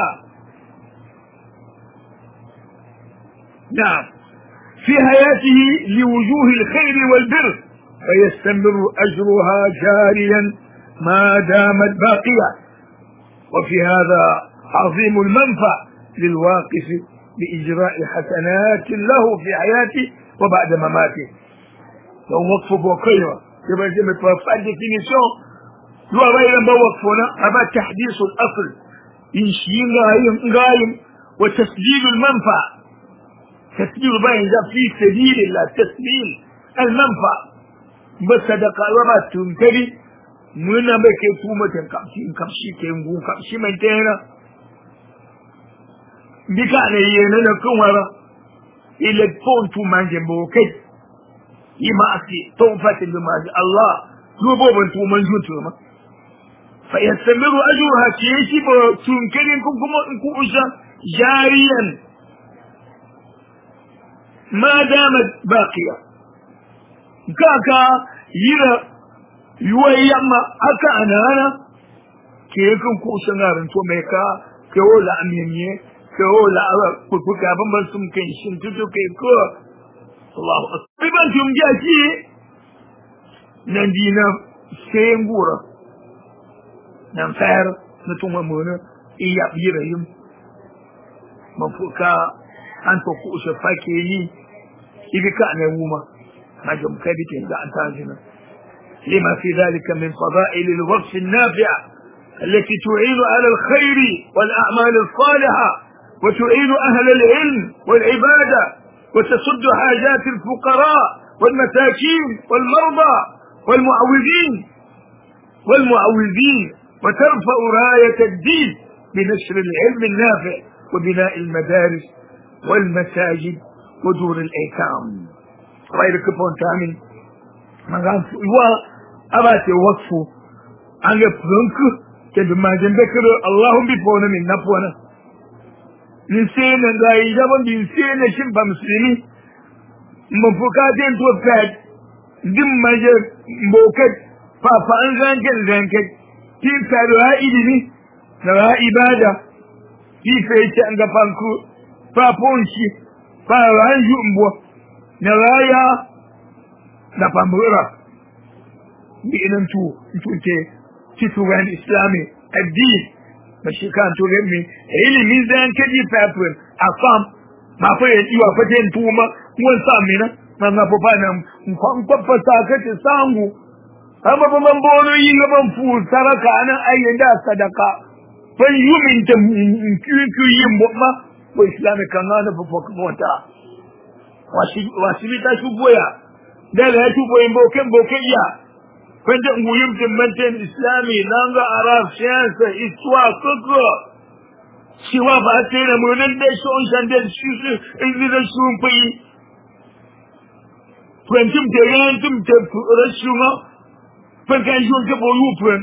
نعم في حياته لوجوه الخير والبر فيستمر أجرها جاريا ما دامت باقية وفي هذا عظيم المنفع للواقف بإجراء حسنات له في حياته وبعد مماته لو وقف بوكيوة يبقى زي ما توفى ديفينيسيون لو غير ما وقفنا أبا تحديث الأصل ينشين غايم غايم وتسجيل المنفع تسجيل باين في سبيل الله تسجيل المنفع بس صدق وما تنتبه من ما كتومة كمشي كمشي كينغو كمشي من تينا بكان ينا نكمرا إلى الفون تومان جنبوكي يما أكي توفة لما الله يبوبا تومان جنتوما فيستمر أجرها كيشي بتنكرين كم كم جاريا ما دامت باقية كاكا يرى يويما أكا أنا أنا كيكم كوشا نارن توميكا كيولا أمينيه كيولا كوكا بمبسم كيشن تتو كيكو الله أكبر إبان توم جاكي نندينا سينغورا نمفير نتوما مونا إياب يريم مفوكا أنتو كوشا فاكيني إذا كان يوما ما جم كابتين ذا أنتاجنا لما في ذلك من فضائل الوقف النافعة التي تعين على الخير والأعمال الصالحة وتعين أهل العلم والعبادة وتصد حاجات الفقراء والمساكين والمرضى والمعوذين والمعوذين وترفع راية الدين بنشر العلم النافع وبناء المدارس والمساجد ودور الأيتام غير كفون تامين مغان فوا أباتي وقفو أنجا فرنك كدما جنبكر اللهم بفونا من نفونا نسينا غاي جابن نسينا شمبا مسلمي مفوكاتين توفاد دم مجر مبوكت فافا انزانكت زانكت تين سارها إدني نرها إبادة كيف يتعنى فانكو فافونشي فارها يؤمبو نرايا نفهمورا بإنن تو انتوتي تتوغان إسلامي الدين ماشي كان تغمي إلي ميزان كدي فافر أقام ما فيه إيوا فتين توما وانسامينا ما نففانا مفانقب فتاكت سانغو أما بمن بولو ينغ منفوز سرقا أنا أين دا صدقا فيومين تمكيكو يمبما وإسلامي كان نففك موتا واسبتا شبويا دل هتوبو يمبوكين بوكيا فانت مهم تمنتين إسلامي نانغا عراف سياسة إستواء كوكو سوا باتينا منن دي شون شاندل شوشو إذن رشون بي فانتم تغانتم ترشونا فانكان شون تبو يوبن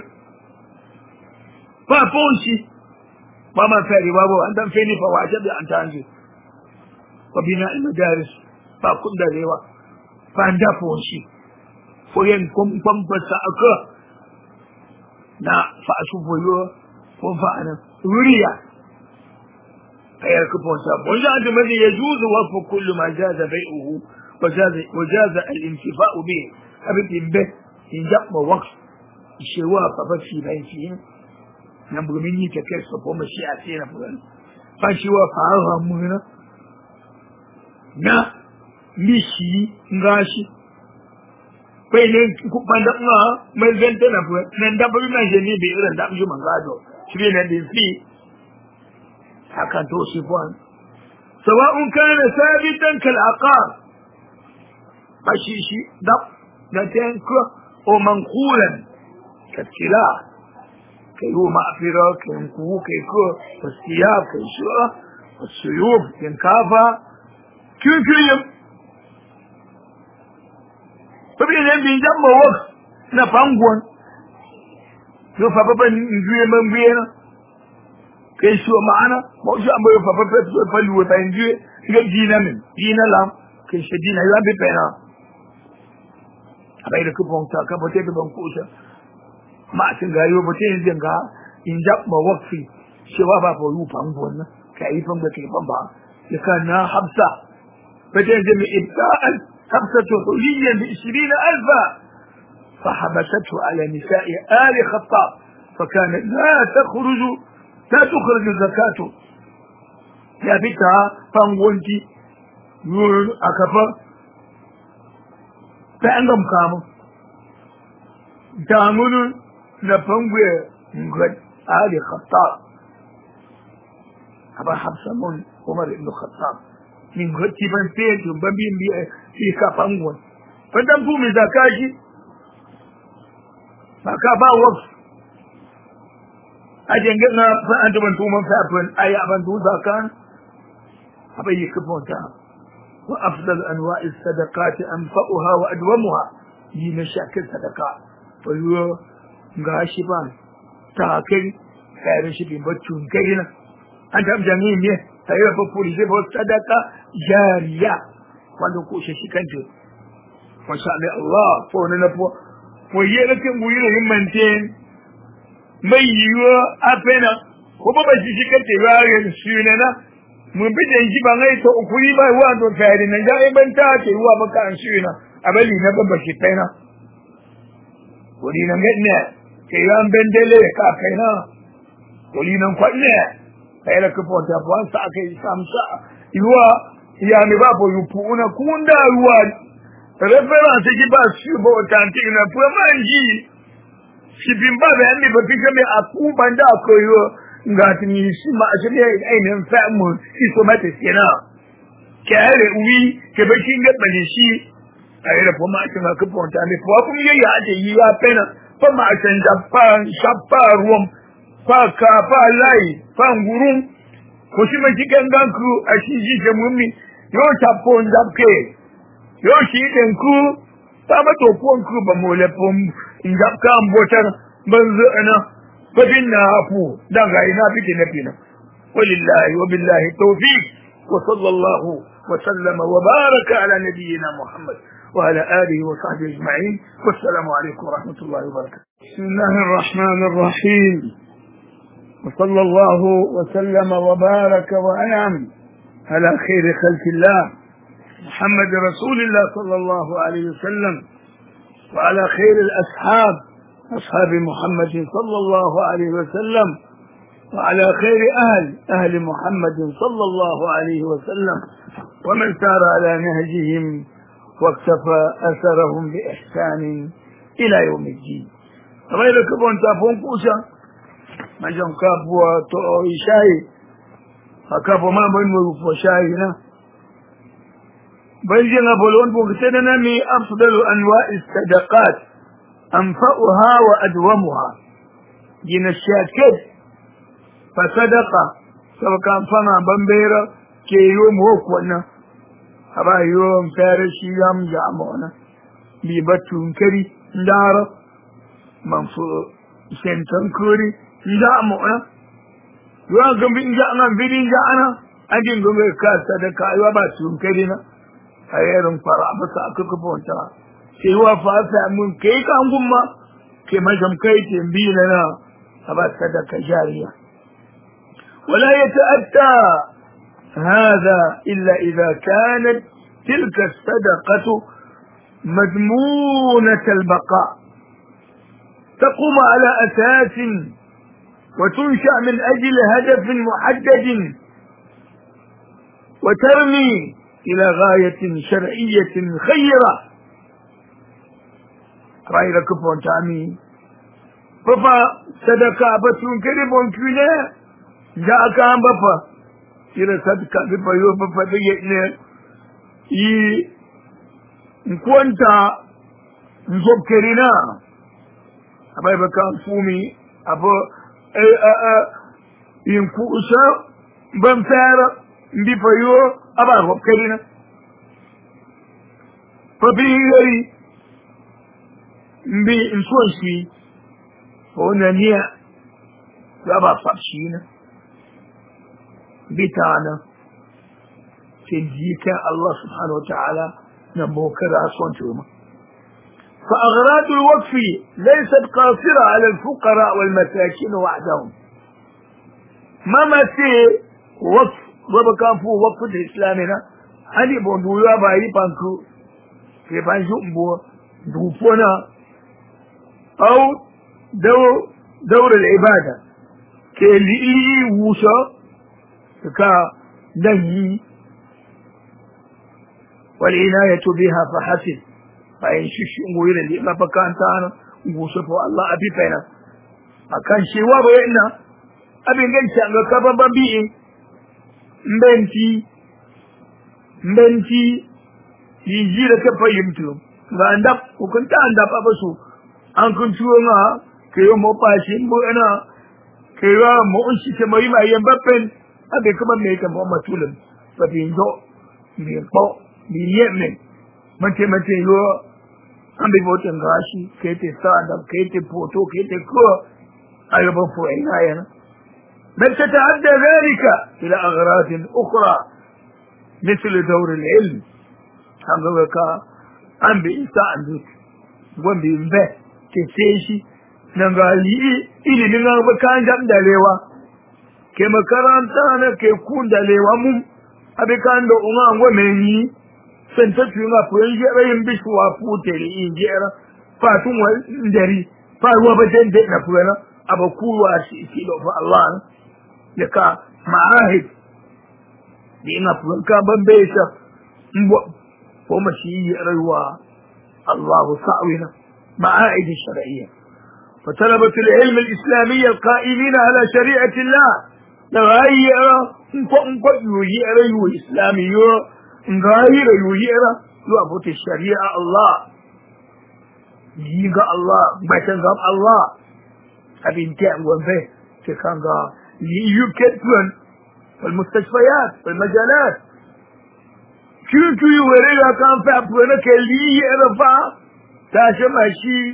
فافونشي ماما فاري بابو عندما فيني فواجب أنتانجي وبناء المدارس فاكون داريوا فاندا فونشي فوين كم كم بساكا نا فاشوفو يو فوفانا وريا هيك بونسا بونجا عندما يجوز وقف كل ما جاز بيعه وجاز وجاز الانتفاع به ابي به إن جاء وقف shewa papa fi ban fi na bumin yi take so ko mashi a sai na furan fa shewa fa ha mun na na mishi ngashi bai ne ku banda na mai zanta na furan nan da babi na je ne bi irin da mu mangado shi ne da fi haka to shi fa sawa'un kana sabitan kal aqar bashi shi da da tanko o manqulan katila kai ho ma'fira kai ku kai ko wasiyab kai shura wasuyub kin kafa kin kin tabi ne bin jamma wa na pangon yo fa baba njuye mambiyena kai shi ma'ana mo shi ambayo fa fa fa luwa ta njuye ga dina min dina lam kai shi dina ya bi pena abai da kubon ta ka bote da ban kusa ma tin ga yo bote yin ga in jabba waqfi shi ba ba fa yu pangon na kai fan da kai fan ba ya kana habsa bote yin mi ibta'al habsatu huliyan bi ishirin alf فحبسته على نساء آل خطاب فكانت لا تخرج لا تخرج زكاته يا بيتها فانغونتي يقول أكفر فأنهم كاموا تعملوا نفنغوا نقول آل خطاب أبا حبس من عمر بن الخطاب من قد تبان فيه بمبين في كفانغون فتنفوا من زكاتي maka ba wasu a jengin na an tuban tuman fafin ayi abin duza kan abin yi kufonta wa afdal anwa'i sadaqati anfa'uha wa adwamuha yi na shakin sadaka to yo ga shi ba ta kai kai shi bin baccun kai na an ta jami'in ne tayi ba fuli sai ba sadaka jariya wanda ko shi kanta masha Allah ko ne na ko Oye na kin buyi yin maintain mai yiwo afena ko ba ba shi kake yare shi ne na mun bi da shi ban ai to kuri ba wa to tare nan ga ban ta ke ruwa baka an shi na abali na ban ba shi kaina kuri nan ne ke yan bendele ka kaina kuri nan kwanne kai la ko ta ba sa kai samsa yuwa ya mi ba bo yu puna kunda ruwa reference ki ba shi bo tanti na po manji shi bimba be mi ba pika me akuba nda ko yo ngati ni shi ma shi ne ai ne fa mu shi so mate sina kare wi ke ba shi ngaba ni shi ai da po ma shi ma ko ponta mi po ku ye ya de yi ya pena po ma san da pa shapa ruom pa ka pa lai pa ngurum ko shi ma ji gangan ku a shi ji ke mummi yo ta ponda ke yo shi den ku ta ba to pon ku ba mo le pom inga kan botar banzu ana babin na afu dan ga ina bige na fina wallahi wa billahi tawfiq wa sallallahu wa sallama wa baraka ala nabiyyina muhammad wa ala alihi wa sahbihi ajma'in wassalamu alaykum wa rahmatullahi wa barakatuh bismillahir rahmanir rahim wa sallallahu wa sallama wa baraka wa an'am ala khair khalqillah محمد رسول الله صلى الله عليه وسلم وعلى خير الأصحاب أصحاب محمد صلى الله عليه وسلم وعلى خير أهل أهل محمد صلى الله عليه وسلم ومن سار على نهجهم واكتفى أثرهم بإحسان إلى يوم الدين غير كبون تافون كوشا ما جم كابوا توي شاي فكابوا ما بنو فشاينا بيجينا بولون بوكتنا من أفضل أنواع الصدقات أنفأها وأدومها جينا الشاكر فصدقة سوى كان فما بمبيرا كي يوم وقونا أبا يوم فارشي يوم جامونا بيبتون كري دارا منفو سنتن كوري جامونا يوم كم بيجانا بيجانا أجين كم بيكا صدقة يوم كرينا ayarin fara basa aka kubonta sai wa fa sa mun kai kan gumma ke majam kai ke bila na aba sadaka jariya wala yata'atta hada illa idha kanat tilka as-sadaqatu madmunat al-baqa تقوم على أساس وتنشأ من أجل هدف محدد وترمي إلى غاية شرعية خيرة رأيك فونتامي ففا صدقة بسون كريبون كنا جاءك عن بفا إلى صدقة بفا يو بفا بيئنا ي نكونتا نزوب كرينا أبا بكان فومي أبا ينكو أسا بمفارة بفا يو أبا نزوب كرينا فبيئي mbi nsuwansi ona niya yaba fashina bitana تجيك الله سبحانه وتعالى نبوكر أصوانتهما فأغراض الوقف ليست قاصرة على الفقراء والمساكين وحدهم ما مسي وقف وبكان فو وقف الإسلامنا هني بندويا باي بانكو في بانجو مبو دوفونا أو دور دور العبادة كاللي ووشا كا نهي والعناية بها فحسن فإن شش أمويل اللي ما بكان تانا ووصفه الله أبي فينا أكان شوا بينا أبي نجلس أنك كبا ببيئ مبنتي مبنتي يجي لك فيمتلم فأندب وكنت أندب أبسو أنكم شونا كيو مباشين بؤنا كيو مؤنشي سمري ما ينببن أبي كبا ميكا مؤمتولم فبينجو ميكو بيمن متى متى يو أبي بوتن غاشي كيتي سادم كيتي بوتو كيتي كو أيضا فوعينا ينا بل تتعدى ذلك إلى أغراض أخرى مثل دور العلم حقوقك أم بإنسان ذلك وم بإنبه كسيشي نغالي إلي نغا بكان جام داليوا كما كرامتانا كيكون داليوا مم أبي كان دو أمام ومني سنتتونا فوينجيرا ينبشوا فوتري إنجيرا فاتون وندري فاروا بجن دينا فوينا أبا كولوا أسيسيلو فالله لكا معاهد دينا فوينكا بمبيشا ومشي ريوا الله صعونا معاهد الشرعية فطلبة العلم الإسلامية القائمين على شريعة الله نغير نقول يغير يو إسلامي يو نغير يغير يو أبوت الشريعة الله ييغا الله بيتنغب الله أبين كان وفيه تكانغا يكتبن والمستشفيات والمجالات كيو كيو وريغا كان فأبونا كالي يرفع تاشماشي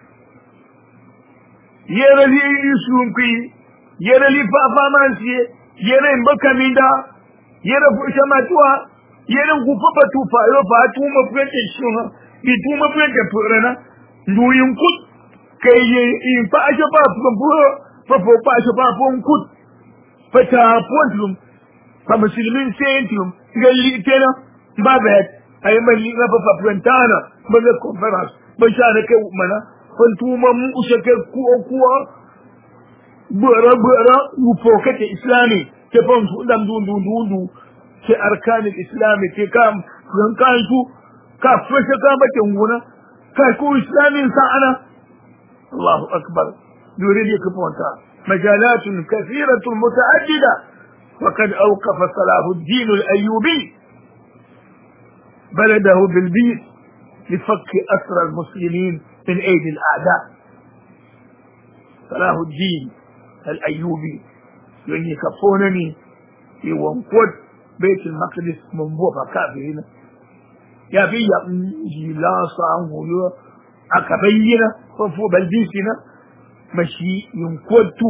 يرلي يسومكي يرلي فافامانسي يرن بكاميندا يرن فشماتوا يرن كوفا توفا يوفا توما فرنت شونا بتوما فرنت فرنا نوين كوت كي ينفع شباب فبو فبو شباب فونكوت فتافونتلم فمسلمين سينتلم قال لي تنا بابات أي من لي نفا فرنتانا من الكونفرنس بشارك منا فانتوما مؤسك كوا كوا بؤرا بؤرا وفوكة إسلامي تفهم دم دون دون دون دون كأركان الإسلام كام كان شو كافش كام بتنونا كاكو إسلامي سعنا الله أكبر يريد يكفونتا مجالات كثيرة متعددة وقد أوقف صلاح الدين الأيوبي بلده بالبيت لفك أسر المسلمين من أيدي الأعداء صلاح الدين الأيوبي يعني كفونني يوانقود بيت المقدس من بوفا كافرين يا في جلاسة عنه أكبينا ففو بلديسنا مشي ينقود تو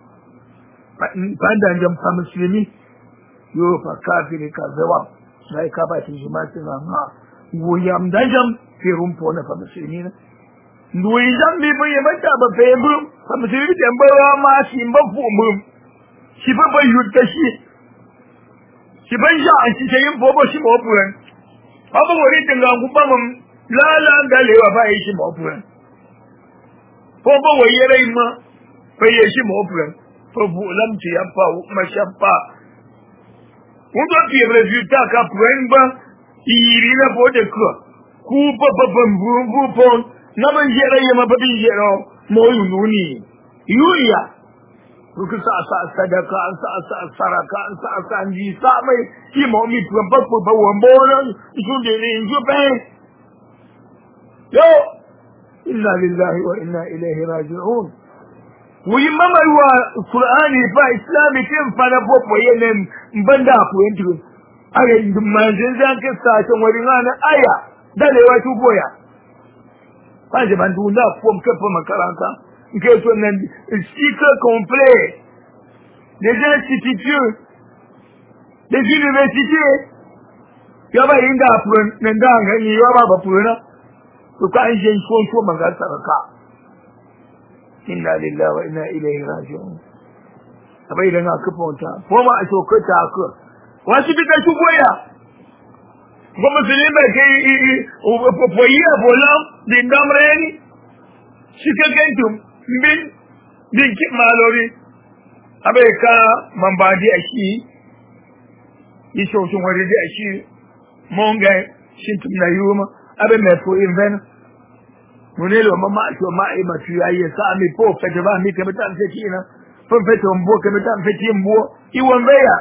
فعند أنجم كمسلمين يوفا كافر كذواب لا يكابات الجماعة ويام دجم في رمبونا فمسلمين nduyi zambi bu yemata ba febu famsiri tembawa ma simba fumu shi ba ba yutta shi shi ban ja an shi yin bobo shi mo buran abu wori tinga ngumba mum la la dalewa ba yi shi mo buran ko ba wayere ma fa yeshi mo problem fa bu lam ti ya pa ma shapa mun do ti resultat ka point ba iri na bo de ko ku pa pa bu bu pon na ban yere ma ba bin yero mo yununi yuya ku sa sa sadaka an sa sa saraka an sa sa ji sa mai ki mo mi tu ba ko ba wo mo na ju de ni ju pe yo inna lillahi wa inna ilaihi raji'un wi mama wa qur'ani fa islami tin fa na popo yenen banda ku yentu aya ndum manzin zan ka sa tan wari ngana aya dale wa tu boya fa je bandu na fom ka fa makaranta nke to nan cycle complet des instituts des universités yaba inda apun nda ngani yaba ba puna to ka an je so so manga saraka inna lillahi wa inna ilaihi raji'un abai dan aka fonta ko ma a shokata aka wasu bi ka shi goya ko musulmi ba kai popoya bolam din damreni shi ka gantu min din ki malori abai ka mambadi ashi yi shoshin wari da ashi monga shin tum na yuma abai me fo inven munelo mama to mai ma tu ayi sa mi po fe ba mi ke metan fe tina fo fe to mbo ke metan fe timbo iwo mbeya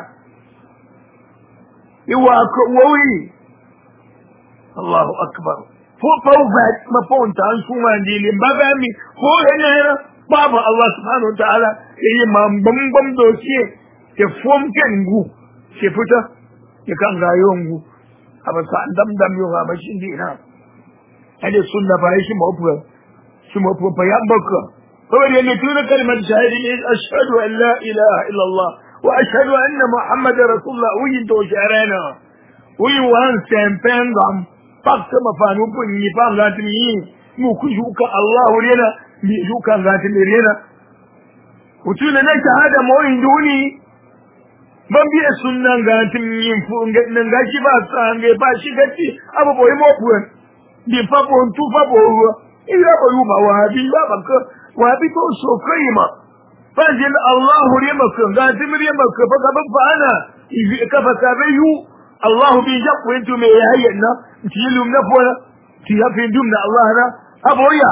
iwa ko wowi Allahu akbar fo po vat ma ponta an suma ndili mbaba mi ko henera baba Allah subhanahu wa ta'ala yi ma bambam dossier ke fom kengu ke futa ke kan gayongu aba sa dam dam yo ga bashin dina ade sunna ba shi mu opu shi mu opu pa yambaka ko ne ne tuna kalmar shahidi ashhadu an la ilaha illa Allah wa ashhadu anna muhammadar rasulullah wi to sharana wi wan sempengam pakta mafanu pun ni pa ngatimi mu kujuka Allah rena mi juka ngatimi rena utuna na shahada mo induni ban biya sunna ngatimi fu ngatnan gashi ba sange ba shi gati abu boy mo puan di papo tu papo ila ko yuma wahabi ba baka wahabi to so kaima fajil Allah rima kan ga dimri ma ka fa ban fa ana ka fa ka bayu Allah bi jaqu intu me yayyana tilum na fola ti hafi dumna Allah na aboya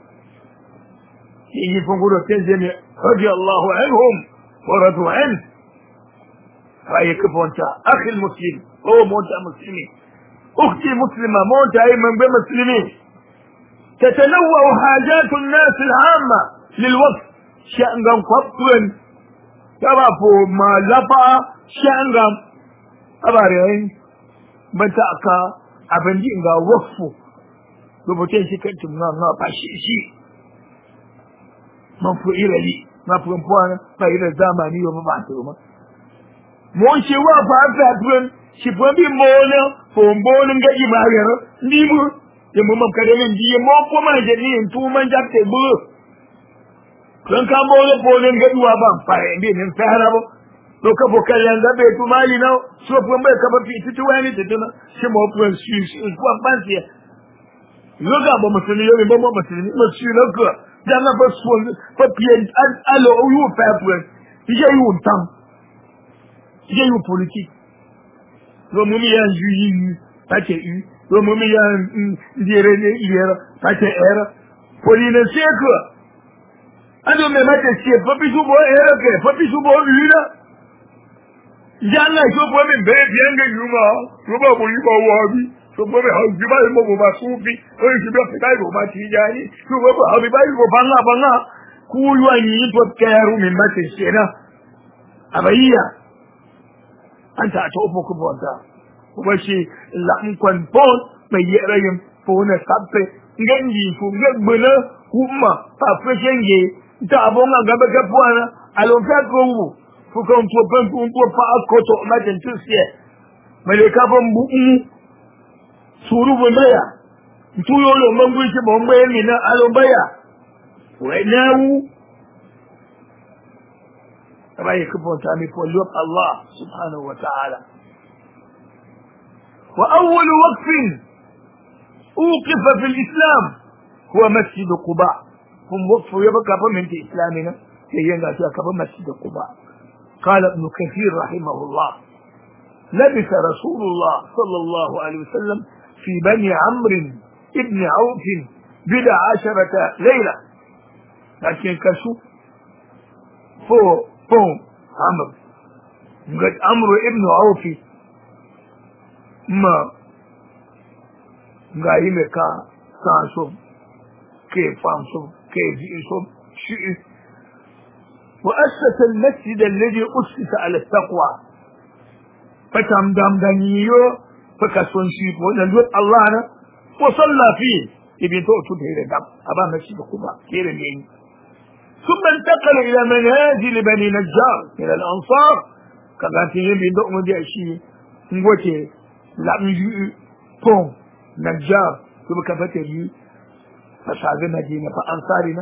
yi funguro tenzeme radi Allah anhum wa radu an fa yakfonta akhi almuslim o monta muslimi أختي مسلمة موت أي من بمسلمين تتنوع حاجات الناس العامة للوقت شأنهم قبطن تعرفوا ما لفع شأنهم أبارين بتأكا أبندي إنها وقفوا لبتين سكنتم نا نا باشيشي من فئر لي ما فرمبوانا فإلى الزاماني ومبعثهما مونشي وافا أفاتون شفوا بمونا fombonin gaji ma yaro ni mu ya mu makare ne ji mo ko ma je ni tu man jatte bu kan ka mo le bonin gaji wa ban fare bi nin fara bo to ka bo kallan da be tu mali no so ko mbe ka ba fi tu wani de duna shi mo ko shi ko ban ti yoga bo musuli yo bo mo musuli mo shi no ko da na ba so pa pien al alo yu fa pu je yu tam je yu politique Romumi ya juyi take u Romumi ya dire ne iyera take era polina seko ado me mate sie papi subo era ke papi subo luna jana so bo me be bienge yuma roba bo yiba wabi so bo me haji ba mo bo ba sufi o yi be fa dai bo ma ti jani so bo ha bi ba bo banga banga ku yu ani to keru me mate sie na abaiya anta ta ofo ku bonta kuma shi la'an kwanfon mai yi rayin fona sabbe ganji fu gagbana kuma ta fashin ge ta abon ga gaba gafuwa a lokacin kongo fu kan to ban fu ko fa ko to matin tusiye mai ka ban bu suru bu maya tu yo lo mangu shi bon mai ni na alo baya wai nawu bai ka bonta mi ko Allah subhanahu wa ta'ala وأول وقف أوقف في الإسلام هو مسجد قباء هم وقفوا يبقى من إسلامنا ينقى كبا مسجد قباء. قال ابن كثير رحمه الله لبث رسول الله صلى الله عليه وسلم في بني عمرو ابن عوف بضع عشرة ليلة، لكن كشو فو فو عمرو قد عمرو ابن عوف ما قايم كا سانسو كيف فانسو كيف يسوم شيء. وأسس المسجد الذي أسس على التقوى فتم دم دنيو فكسون شيء ونجد الله أنا وصلى فيه ابن توتو بهذا دم أبا مسجد قباء كير اليمين. ثم انتقل إلى منازل بني نجار من الأنصار كما تيجي بدون دي أشياء نقولي لا نجي بون نجار ثم كفتري فشعب مدينة فأنصارنا.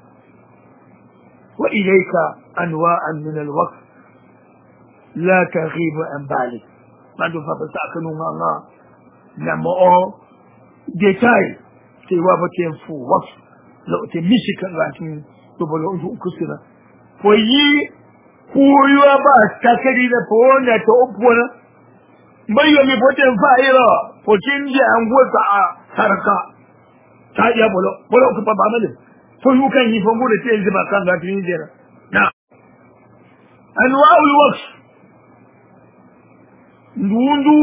وإليك أنواعا من الوقت لا تغيب عن بالك ما دو فبساكنو ما نمو ديتاي تي وابتين فو وقت لو تمشي كراتين تبلو انتو كسنا فوي كويوا با تاكري da fona ta opona bayo mi poten fa'ira potin je an gota a sarka ta ya bolo bolo ku ba male so you can yi fango da tiyan zuba kan ga tin jira na anwa'ul waqf ndundu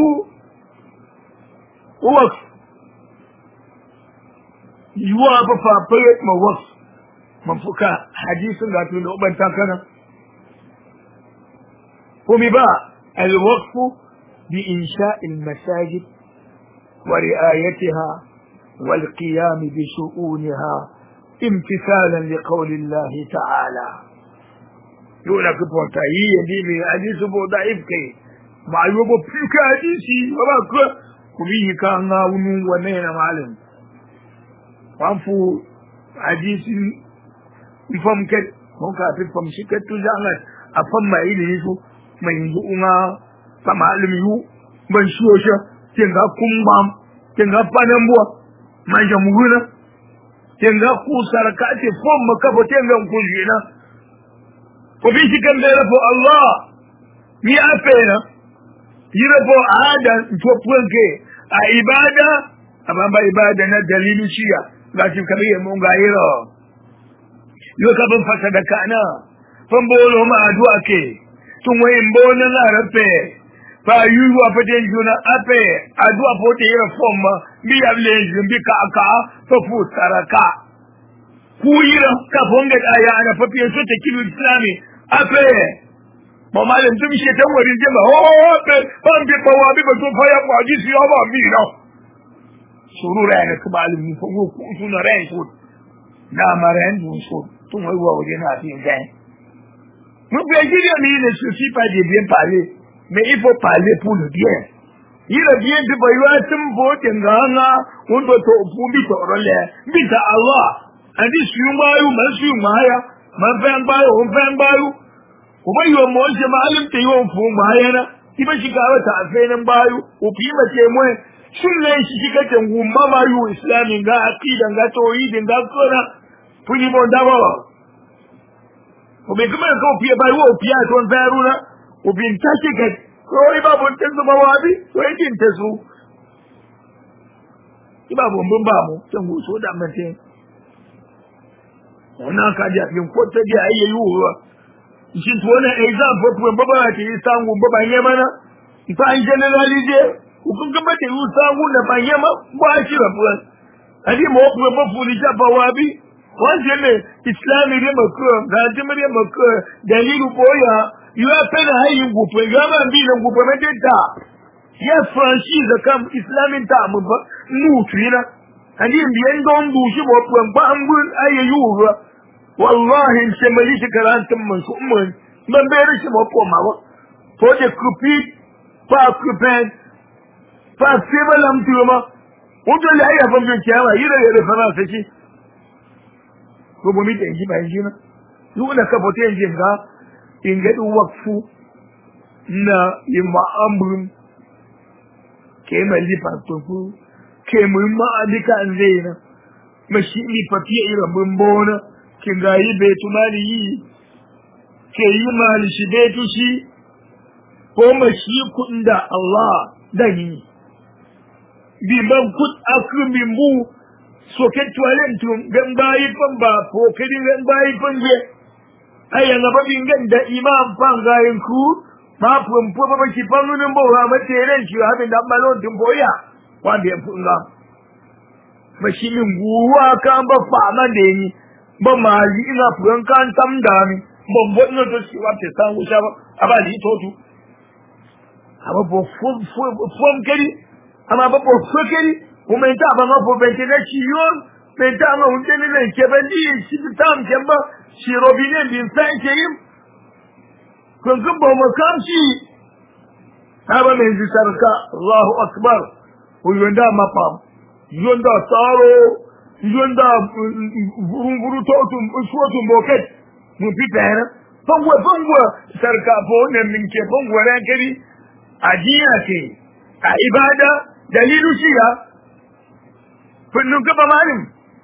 waqf yuwa ba fa fayet ma waqf man fuka hadisin da tun da uban takana kuma ba al waqf bi insha'il masajid wa ri'ayatiha wal qiyam bi shu'uniha امتثالا لقول الله تعالى. يقول لك بوتا هي دي من حديث بو ضعيف كي ما يبو بيك حديثي وما كو كبيه كان ونو ونينا معلم وانفو حديثي يفهم كد ممكن تفهم شكت تجاهل أفهم ما يليسو ما ينزونا فمعلم يو من شوشة تنغا كمبام تنغا فانمبوا ما جمهورنا tenga ku sarakati fom makabo tenga kujina ko bishi kan da fo Allah mi afena yira fo ada to punke a ibada abamba ibada na dalilu shiya gashi kabiye mun ga yiro yo ka ban fasada kana fon bolo ma addu'a ke tun wayin bona la rafe fa yuwa fa den juna ape addu'a fo te yira fom bi able jumbi ka aka to fu saraka ku yira ka fonga aya ana fa fiye so te kilu islami ape mo malam tum she tan wari je ma ho pe ban bi pa wa bi ba to fa ya ba ji si ba bi no suru ra ne ka malam ni fo ku su na ran ku na maran du so tun wai wa waje na fi dan mu be ji ni ne su si pas de bien parler mais il faut parler pour le bien. Il a bien de bayo tum bo tengana undo to pumbi to role bi ta Allah andi suyumayu masuyumaya mafan bayo mafan bayo ko bayo mo je malim te yo fu mayana iba shigawa ta afenan bayo o pima ce mu sunne shi shiga ta ngumma bayo islami ga aqida ga tauhid ga kora funi mo dawo ko be kuma ko pia bayo o pia to veruna o bin take ga ko iba bon tezu bawabi ko yin tezu iba bon bon ba mu tan go so da mate ona ka ja bin ko ta dia ayi yuwa shin to wannan example ko baba ta yi sangu baba yema na ifa an generalize ku kun ga mate yu sangu na ban yema ba shi ba buwan adi mo ko ba fu ni ja bawabi wanje ne islami ne mako ga jimre mako dalilu boya you are paying high group you are man bi group me data ya franchise kam islamic ta mu ba nu trina ani biyan don du shi bo pon ba ambun ayi yuwa wallahi semali karantum man su mun ban bayar shi bo ko ma ba to de kupi pa kupen pa sebalam tuma wato la ya ban bin kiyawa yire yire fara sai ko bo mi tenji ba jina yuna ka bote njinga ingadu wakfu na yima amrum ke mali pantoku ke mu ma adika anzena mashi ni papier ira bumbona kin ga yi betu mali yi ke yi mali shi betu shi ko mashi kudin da Allah dani bi ban kut akumi mu soke tualentum gan bayi fan ba ko kidi gan bayi fan je aya na ba bin da imam fan gayin ku ma fun fu ba ki fanu nin bo ha mace ran shi ha da balon din boya wanda ya funga mashi min guwa kan ba fa man da ni ba ma yi ina furan kan tam da ni bon bon no to shi wa te san wuta ba aba ni to tu aba bo fu fu fu kedi ama ba bo fu kedi kuma ita ba ma bo bente na ci yon bente ama hunde ne ne ke bandi shi tam ke ba shi robine bin san ke yim kun kun ba mu kamci aba mai sarka Allahu akbar ko yonda mapa yonda tsaro yonda burunguru to tum suwatun boket mun fitar fangwa fangwa sarka bo ne min ke fangwa ran kari ajiya ce a ibada dalilu shiya funnu ka ba malum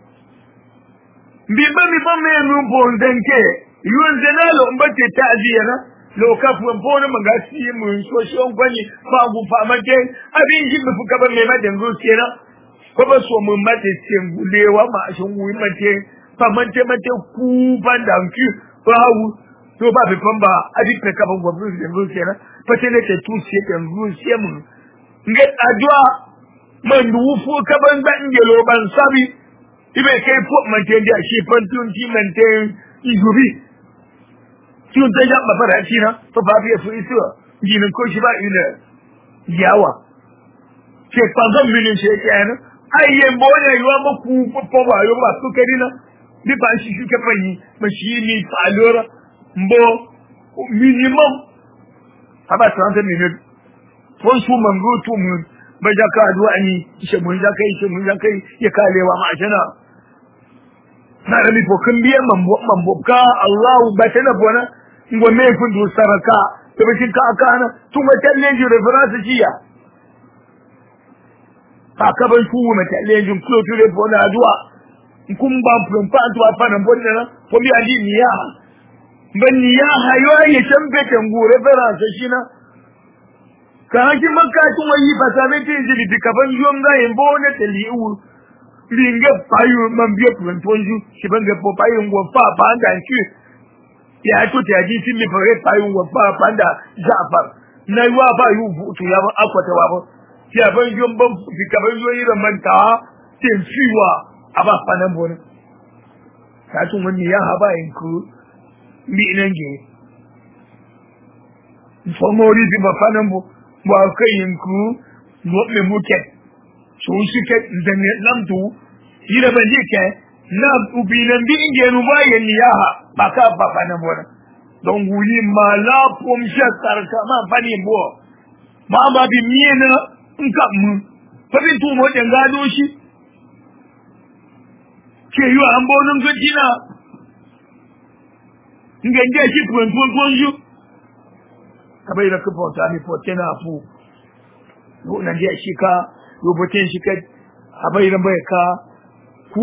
bi ba mi ba me mun bon danke yon zenalo mbate ta'ziya na lo kafin fona magasi mun so shi on gwani ba gu fa maje abin ji mu fuka ba me ma den ruke na ko ba so mun mate sengulewa ma shin wi mate fa mate mate ku bandan ki bawu to ba bi famba adik ka ban gwabru den ruke na fa te ne ke tu se den ruke mun nge adwa man dufu ka ban ban ngelo ban sabi ibe kai fo mate da shi fantun ti mante izubi tun ta jamba fara shi na to ba biya su isu jinin ko shi ba ina yawa ke kwanzon minin shi yake yana ayyen bone yiwa maku ko ba yo ba su kadina bi ba shi shi ke fanyi ba shi ni falora mbo minimum aba trente minutes fon su mango to mun ba ja ka addu'a ni shi mun ja kai shi mun ja kai ya kalewa ma ajana na rami ko kan biyan mambo mambo ka Allah ba ta na bona ngo me fundu saraka to bishin ka akana tun wata lenji reference jiya ka ka ban ku mata lenji ko to le bona addu'a kun ba fun fa to fa nan bona na ko mi ali niya ban niya hayo ya tambe tangu reference shi na ka haji makka tun wayi ba ta me tin jili bi ka ban yonga yembo ne teliu linge payu mambie prontonju shibange po payu ngo fa banda nki ya to ta ji tin mi fare payu ngo fa banda Jafar na yuwa fa yu tu ya ba akwata wa ba ti aban yom ban fi ka ban yoyi ran manta tin fiwa aba fanan bon ta tun wani ya haba in ku mi nange fo mori bi ba fanan bo ba kai in ku mo me muke so shi ke dane lamtu yira banje ke na ubinan bi ingenu ba yen yaha baka baba na bona don guyi mala pom shakar ka ma fani bo ma ba bi miena nka mu fa bi tu mo den gado shi ke yu an bonun gudina ngenge shi pon pon pon ju abai da kafa ta ni potena fu ko na je shi ka rubutin shi kai abai ran bai ka ku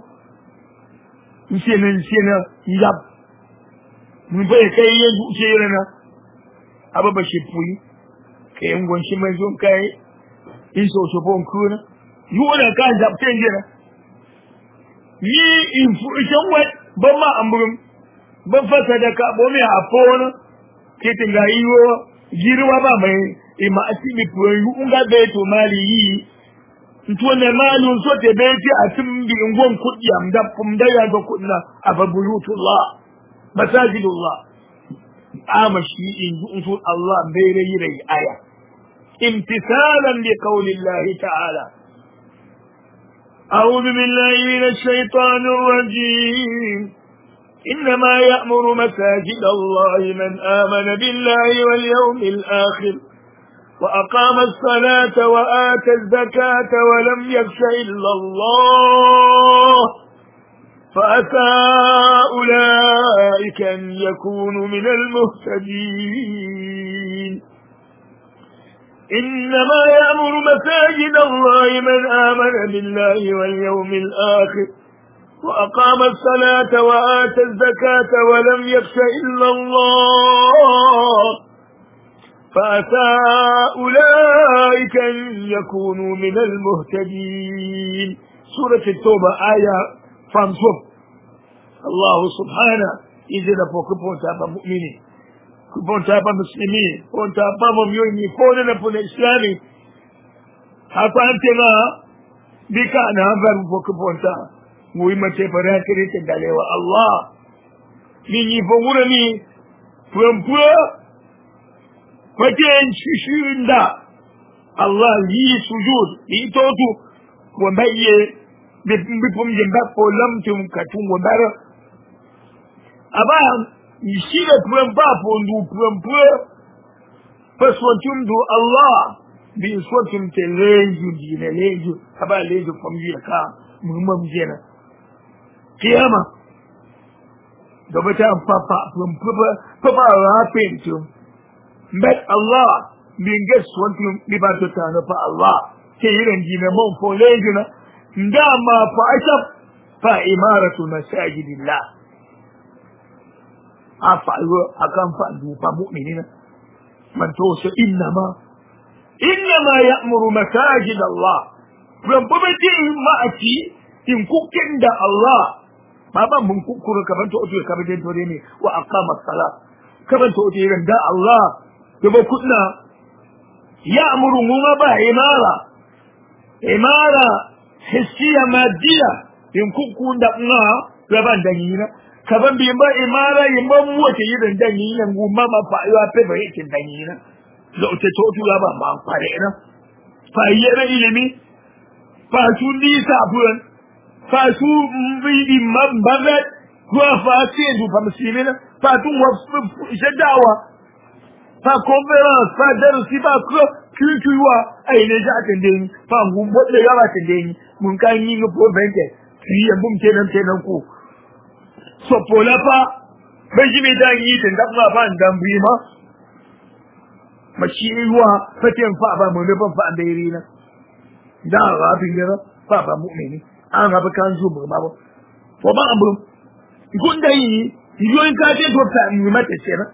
ishe nan ishe na yab mun bai kai yanzu ishe yana aba ba shi fuyi kai ngon shi mai zon kai in so so bon kuna yuna kan da tin jira ni in fu ishan wa ban ma amburum ban fata da ka bo me afona kitin ga yiwo girwa ba mai ima asimi puenyu unga beto mali yi ntone malu sote beti atimbi ngon kudi amda kumda ya do kunna ababuyutullah masajidullah amashi inju unsu Allah bere yire aya imtisalan li qawli Allah ta'ala a'udhu billahi minash shaitanir rajim إنما يأمر مساجد الله من آمن بالله واليوم الآخر وأقام الصلاة وآتى الزكاة ولم يخش إلا الله فأتى أولئك أن يكونوا من المهتدين إنما يأمر مساجد الله من آمن بالله واليوم الآخر وأقام الصلاة وآتى الزكاة ولم يخش إلا الله فأتى أولئك أن يكونوا من المهتدين. سورة التوبة آية خمسة. الله سبحانه إذا فوقفون تابا مؤمنين كفون تابا مسلمين كفون تابا مؤمنين كفون نفون إسلامي حتى أنتنا بكانا هنفر فوقفون تابا ويما تفرها كريتا داليوا الله من يفورني فنفور فتين ششين دا الله يي سجود يي توتو ومبيه بفم جنبك ولمتم كتوم وبارا أبا يشيل برمبا فوندو برمبا فسوتم دو الله بيسوتم تليجو دين ليجو أبا ليجو فمجيكا مهمم جينا قيامة دوبتا بابا برمبا بابا رافينتم بات الله بينجس وانتم بباتو تانا فا الله كيرن جينا مون فوليجنا ndama fa ashab fa imaratu masajidillah afa akan fa du fa mu'minina man to so innama innama ya'muru masajid Allah rabba ji ma ati in kukin da Allah baba mun kukuru kaban to oto kaban to ne wa aqama as-salat kaban to oto da Allah to ba kunna ya'muru mu ba imara imara hissiya madiya in kuku da na raban da yina kaban bi ba imara yimba muwata yidan da yina ngumma ma fa ya pe ba yake da yina lo te to tu ba ma fare na fa yere ilimi fa su ni sa buran fa su bi imam bagat ko fa se du fa muslimina fa tu wa shadawa fa conference fa darsi ba ko kuwa ai ne ja kan dai fa ngumbo da yawa kan dai mun kan yi ko bente yi bum kenan kenan ko so pola fa bai ji me dan yi dan da fa dan bi ma mashi ruwa fatin fa ba mu ne ban fa da yiri na da ga bin ne fa ba mu'mini an ga ba kan zo mu ba ko ba abu kun da yi yoyin ka ce to ta mu mata ce na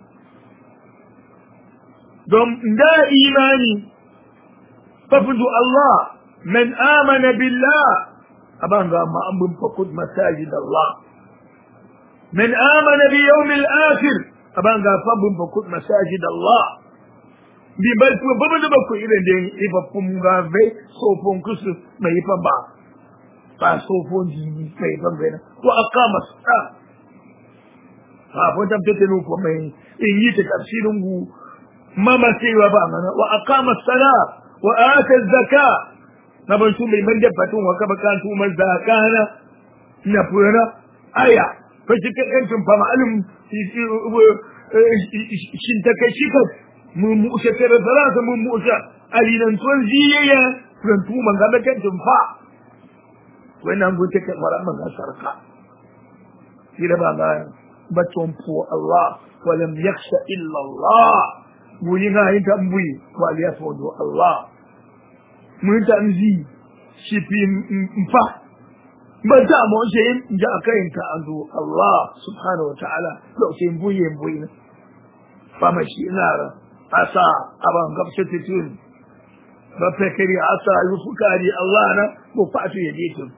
don da imani fafudu Allah man amana billah abanga ma ambun fakud masajid Allah man amana bi yawm al-akhir abanga fabun fakud masajid Allah bi bal ko babu da ko idan da ifa fum ga ve so fon kusu mai fa ba ba so fon ji mai fa ga wa aqama as-salat ha fon tabbatar ko mai in yi ta tafsirin gu mama cewa ba mana wa aqama as-salat wa ata az-zakat naban su mai manda fatun wa ka bakan tu man zakana na fura aya fa shi kan tun fa ma'alum shin ta kai shi ka mu mu usha tare da mu mu usha alinan tun ziya ran tu man ga kan tun fa wannan gun take mara man ga sarka shi da ba ga batun fu Allah wa lam yakhsha illa Allah muni ga yin tambuyi wa ya fodo Allah mun tamzi shi fi mfa ba ta mu ce in ja kai ta azu Allah subhanahu wa ta'ala lo sai buye buye fa ma shi ina asa aban gabshe tun ba fekari asa yi fukari Allah na ko fatu ya je tun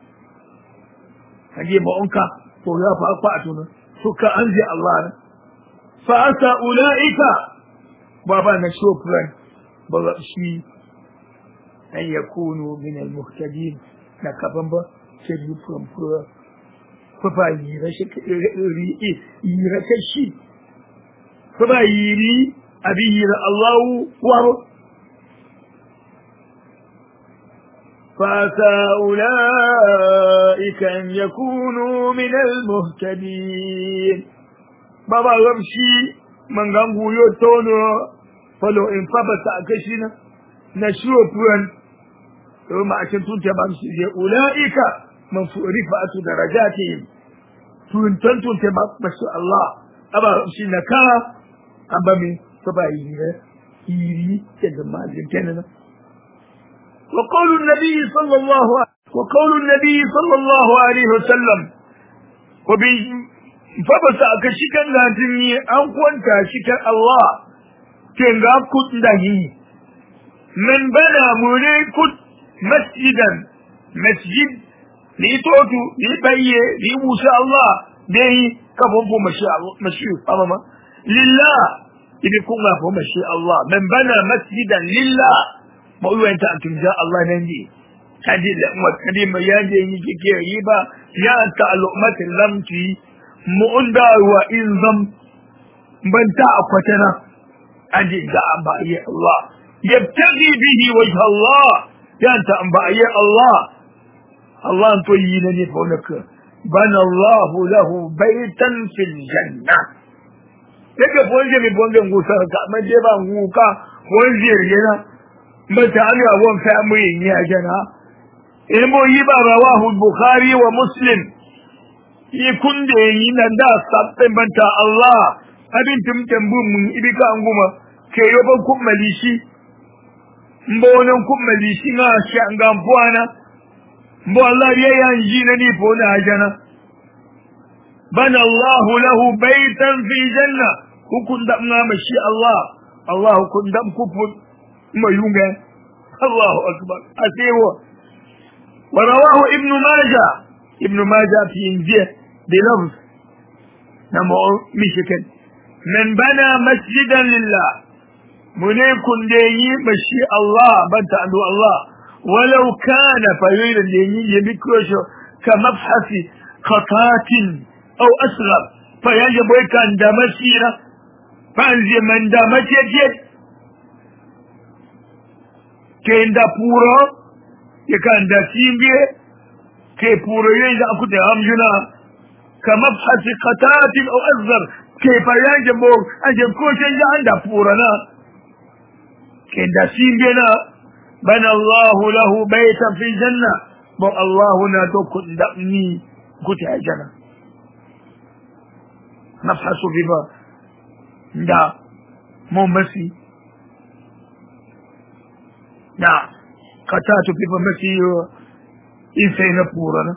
kaje ba onka ko ya fa fatu na suka anji Allah na fa asa ulaika baba na shofran ba shi an yakunu min al-muhtadin na kafan ba sai yi from for ko ba yi rashi ri yi rashi ko ba yi ri abi Allah wa فأولئك أن يكونوا من المهتدين بابا يمشي من غنغو يوتونو فلو إن فبت أكشنا نشوف وين وما أشنتون تبامشي أولئك من رفعة درجاتهم تنتون تبامشي الله أبا يمشي نكا أبا من فبا يري يري كذا ما جنتنا وقول النبي صلى الله عليه وسلم وقول النبي صلى الله عليه وسلم وبي فبس أكشكا لازمي أن كنت شكا الله كنغا كتنده من بنى مليكت مسجدا مسجد ليتوتو ليبيه ليوسى الله به كفوفو مشاء مشيء أماما لله إذا كنا فو مشاء الله من بنى مسجدا لله ما هو أنت أنتم جاء الله ننجي هذه الأمة كريمة يانجي يجيكي ريبا يانت الأمة اللمتي مؤندا وإنظم بنتا أقوتنا أنجي جاء أنبائي الله يبتغي به وجه الله يانت أنبائي الله الله أنتو يينني فونك بنى الله له بيتا في الجنة لك فونجي بفونجي نغوصا ما جيبا نغوكا فونجي رجنا متعني أبوان فأمرين يا جنا إنمو يبا رواه البخاري ومسلم يكون دي نندا سبتن بنتا الله أبين تمتن بوم إبكا أنغوما كي يوبا كم مليشي مبونا كم مليشي ناشي أنغام فوانا مبو الله ريا ينجينا نيفونا جنا بنى الله له بيتا في جنة وكن دمنا مشي الله الله كن دم كفر ما يونغا الله أكبر أسيوه ورواه ابن ماجه ابن ماجه في إنجيل بلفظ نمو مشكل من بنى مسجدا لله من يكون دي مشي الله بنت عنده الله ولو كان فيريد دي يمكروشو كمبحث خطات أو أصغر فيجب كان دمسيرة فانزي من دمسيرة كين دا پورا يكان دا سيمبي كي پورا ينجا أكد همجنا كمبحث قطات أو أصغر كيف ينجب أنجب كوشن جا عند پورنا كين دا سيمبينا بنى الله له بيتا في الجنة بو الله نادو كن دقني كتع جنة نبحث بما دا ممسي نعم قطعت في فمسي إنسان پورنا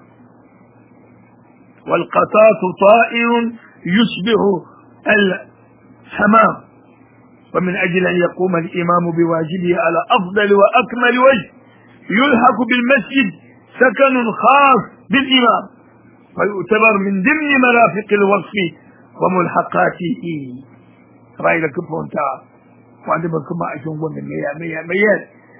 والقطات طائر يشبه الحمام ومن أجل أن يقوم الإمام بواجبه على أفضل وأكمل وجه يلحق بالمسجد سكن خاص بالإمام ويعتبر من ضمن مرافق الوصف وملحقاته رأي لك فونتا وعندما كما أشون من مياه مياه مياه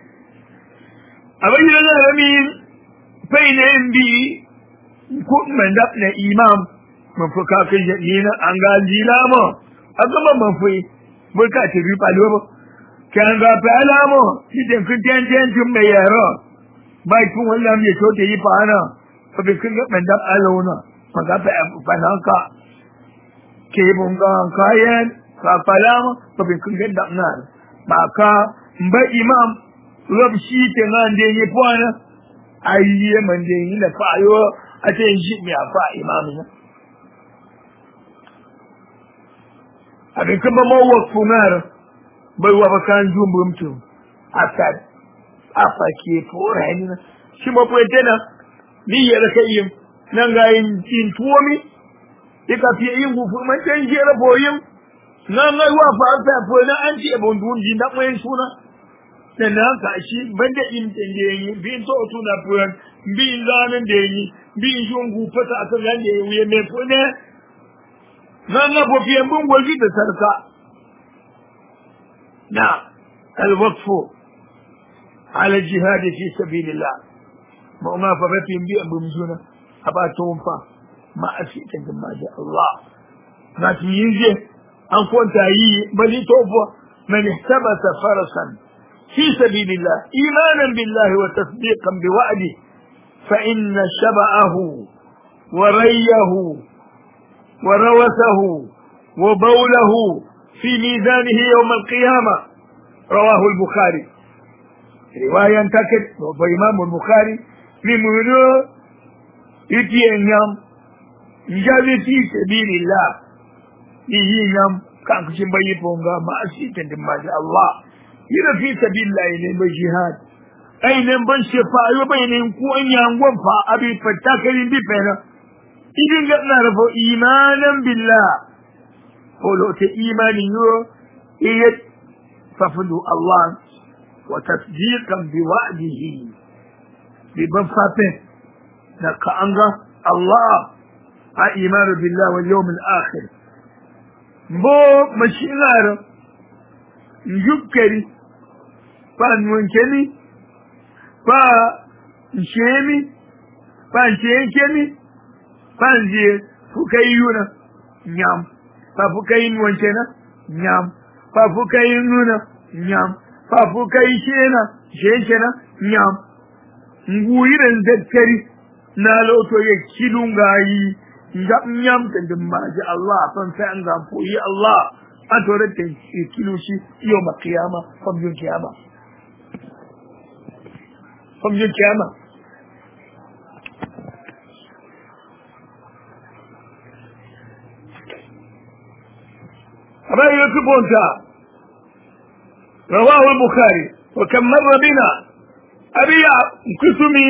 أبين الله أمين فإن عندي كن من دفن إمام من فكاك الجنين أنقال جيلاما أقام من في ملكات الريب الوبا كان غاب علامه إذا كنت أنت أنت ميارا بايكون ولا ميشوت يفانا فبكن من دفن ألونا فغاب فنانكا كيبونغا كاين كافلاما فبكن دفنا باكا مبا إمام رب shi ta nan da yi fana ayye man da yi da fayo a ta yi shi mai fa imami na abin kuma mawa kunar bai wa bakan jumbum tu after afa ke fora ni na shi ma fa tana ni ya da kai nan ga yin tin tuwomi ika fi yin gufu man tan jera boyin nan ga wa fa fa fa na an ce bon dun din da mai suna sannan ka shi banda in da yi bin to tuna furan bin zanen da yi bin jungu fata akan ran da yi me fune nan na bo fiye mun goji da sarka na alwaqf ala jihad fi sabilillah ma ma fa batin bi abun suna aba tonfa ma asitan da ma da Allah na tiye an kwanta yi bali tofa man ihtabasa farasan في سبيل الله إيمانا بالله وتصديقا بوعده فإن شبعه وريه وروثه وبوله في ميزانه يوم القيامة رواه البخاري رواية تكت وإمام البخاري لمنو يتين يوم جاب في سبيل الله يجينام كان كشن بيبونغا ما أسيتن دماغ الله يرى في سبيل الله إلى الجهاد ai nan ban shefa ayo bayanin ku an yangon fa abi fattakalin bi fena idin ga na rafo imanan billah ko lo te imani yo iyat fafdu Allah wa tasdiqan bi wa'dihi bi ban fafe da ka anga Allah a imanu billah wal yawm al akhir bo mashinar yukkari fa nunkeni fa shemi fa shenkeni fa je fukai yuna nyam fa fukai nunkena nyam fa fukai nuna nyam fa fukai shena shenkena nyam nguyiren dakkari na loto ye kilungayi ngam nyam tandin maji Allah fan sai an ga yi Allah an tore da kilushi yau ma kiyama fam yau kiyama fam yau kiyama رأي كبونتا رواه البخاري وكم مر بنا أبي كسمي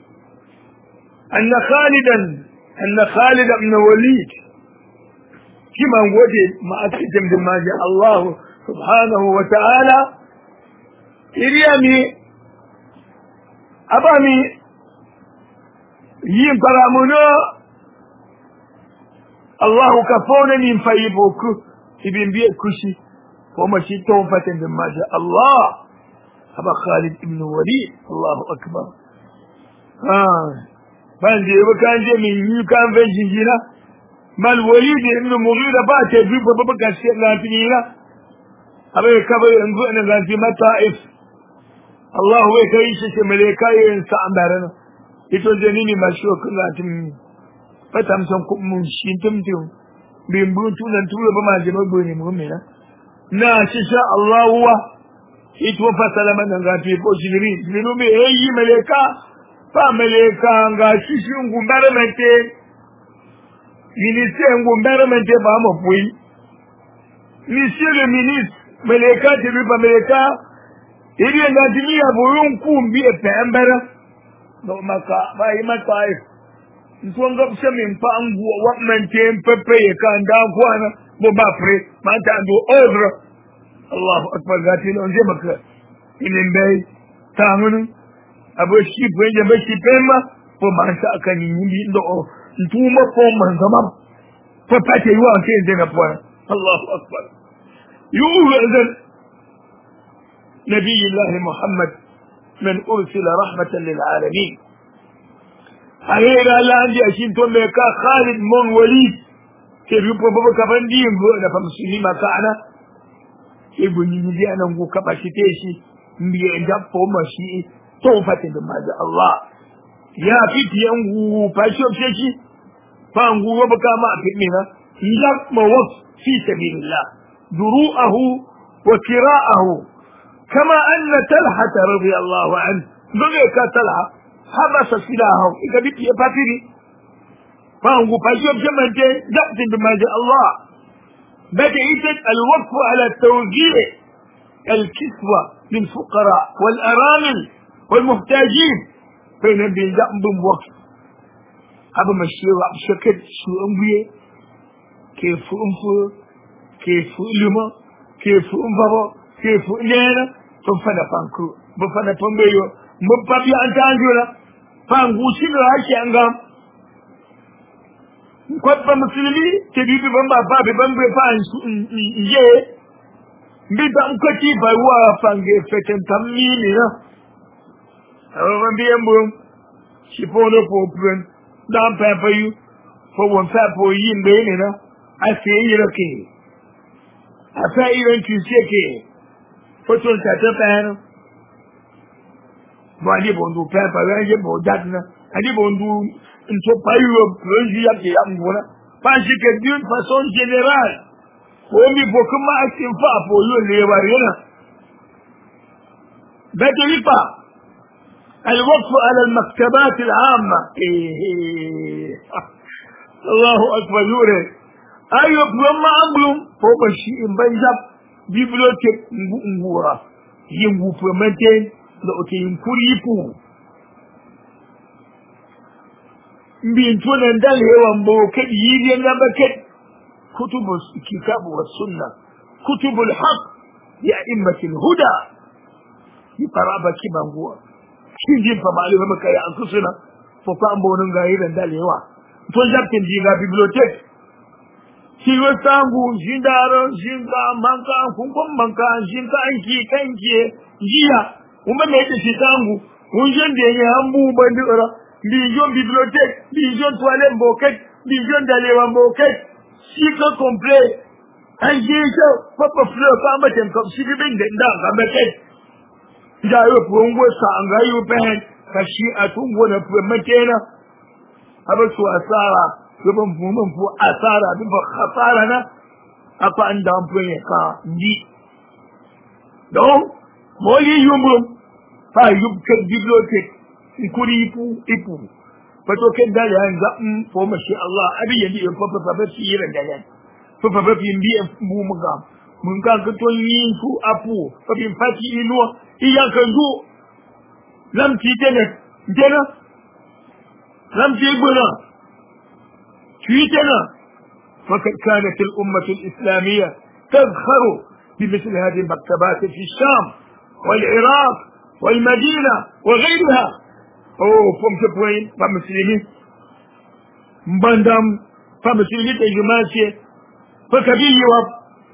أن خالدا أن خالد بن وليد كما وجد ما أتجم بما جاء الله سبحانه وتعالى إريامي أبامي يم برامنا الله كفونني فيبوك ابن بيئ كشي وما شئتهم فتن بما جاء الله أبا خالد بن وليد الله أكبر آه ban je ba kan je min yi kan ban jingina mal walid ibn mughira ba ta bi ba ba ka shi na tinira abai ka bai yanzu ina zan ji mata'if Allah wai kai shi ce malaika yin sa ambarana ito je ni ma shi ko na tin fatam san ku mun shi tumtum bi mbun tunan tura ba ma je ba gone mu me na na shi sha Allah wa ito fa salama nan ga fi ko jibri minu me yi malaika fa malaika ga shishi ngumbare mente ministre ngumbare mente ba mo pui monsieur le ministre malaika te bi ba malaika iri nga dini ya boyun kumbi e pembere no maka ba yi maka ai ntonga bsemi mpa ngu wa mente pepe ye kanda kwana bo ba pre manta ndo ordre Allahu akbar gati no nje maka ilimbe tangunu abo shi bwenje ba shi pema po mansa akani nyimbi ndo ntuma po manzama po pate yuwa nke ndenga po Allahu akbar yu'zan نبي الله محمد من أرسل رحمة للعالمين أغير الله عندي أشين توميكا خالد من وليد كيف يبقى بابا كفان دين بوئنا فمسلمين ما كعنا ibuni ni dia nan go capacité shi mbiye ndap po mashi to fatin da maza Allah ya fiti yan gu fashi shi fa ngu wa baka ma fitmina yak mawaf fi sabilillah duru'ahu wa kira'ahu kama anna talha radiyallahu anhu doge ka talha habasa silahu igabi ya fatiri fa ngu fashi jamante dabtin da maza Allah بدأت الوقف على توزيع الكسوة للفقراء والأرامل والمحتاجين بين بينهم بوقف هذا مشروع بشكل شو أمبيه كيف أمفو كيف لما كيف أمبابا كيف لينا تفنى فانكو بفنى تنبيو مبابي أنت أنجولا فانغوشين راشي أنغام kwatba musulmi ke bibi ban ba ba ban be fa ye bi ba ko ti ba wa fange feten tammi ni na awan bi embo si pono po pren dan pa pa yu fo won fa po yin be ni na a se yi roke a fa yi ren ki se ke fo ton ta ta pa no bo ali bo ndu pa pa ran je bo dat na ali bo ndu into payo projet yake ya ngona parce que d'une façon générale ko mi beaucoup ma action fa pour yo le warina بدريبا الوقف على المكتبات العامة الله أكبر يوري أيوة لما أملم فوق الشيء بنجاب bibliothèque ngu ngura yingu permanent da oke yin kuripu mbin tunan dal yawan bo kadi yidiyan da bakat kutubus kitabu was sunna kutubul haqq ya immatul huda yi faraba kibanguwa shin jin fa malama maka ya ankusuna fo fa ambonin gayiran dal yawa to jakkin diga bibliotheque kiwo sangu jindaro jinga manka kunkon manka jinka anki kanki jiya kuma me yake shi sangu unjen da ya hambu bandira bijon bibliothèque bijon toilette boket bijon dalewa boket sika complet anji ko papa fleur ka maten ko shi bin da da ga maket da yo pongo sa anga yo pen kashi atungo na matena aba su asara gaban fuman fu asara bin ba khasara na apa anda ampun ka ndi donc moli yumbum fa yubka bibliothèque ikuri ipu ipu pato ken dale anga um fo mashi Allah abi yadi en papa papa fiira dale fo papa fi mbi en bu muga mun ka ko to yin fu apu papi fati ino iya kan du lam ti tene tene lam ti gona تيتنا فقد كانت الأمة الإسلامية تذخر بمثل هذه المكتبات في الشام والعراق والمدينة وغيرها أوه فمسكوين فمسلمين مبندم فمسلمين تجماسي فكبير وب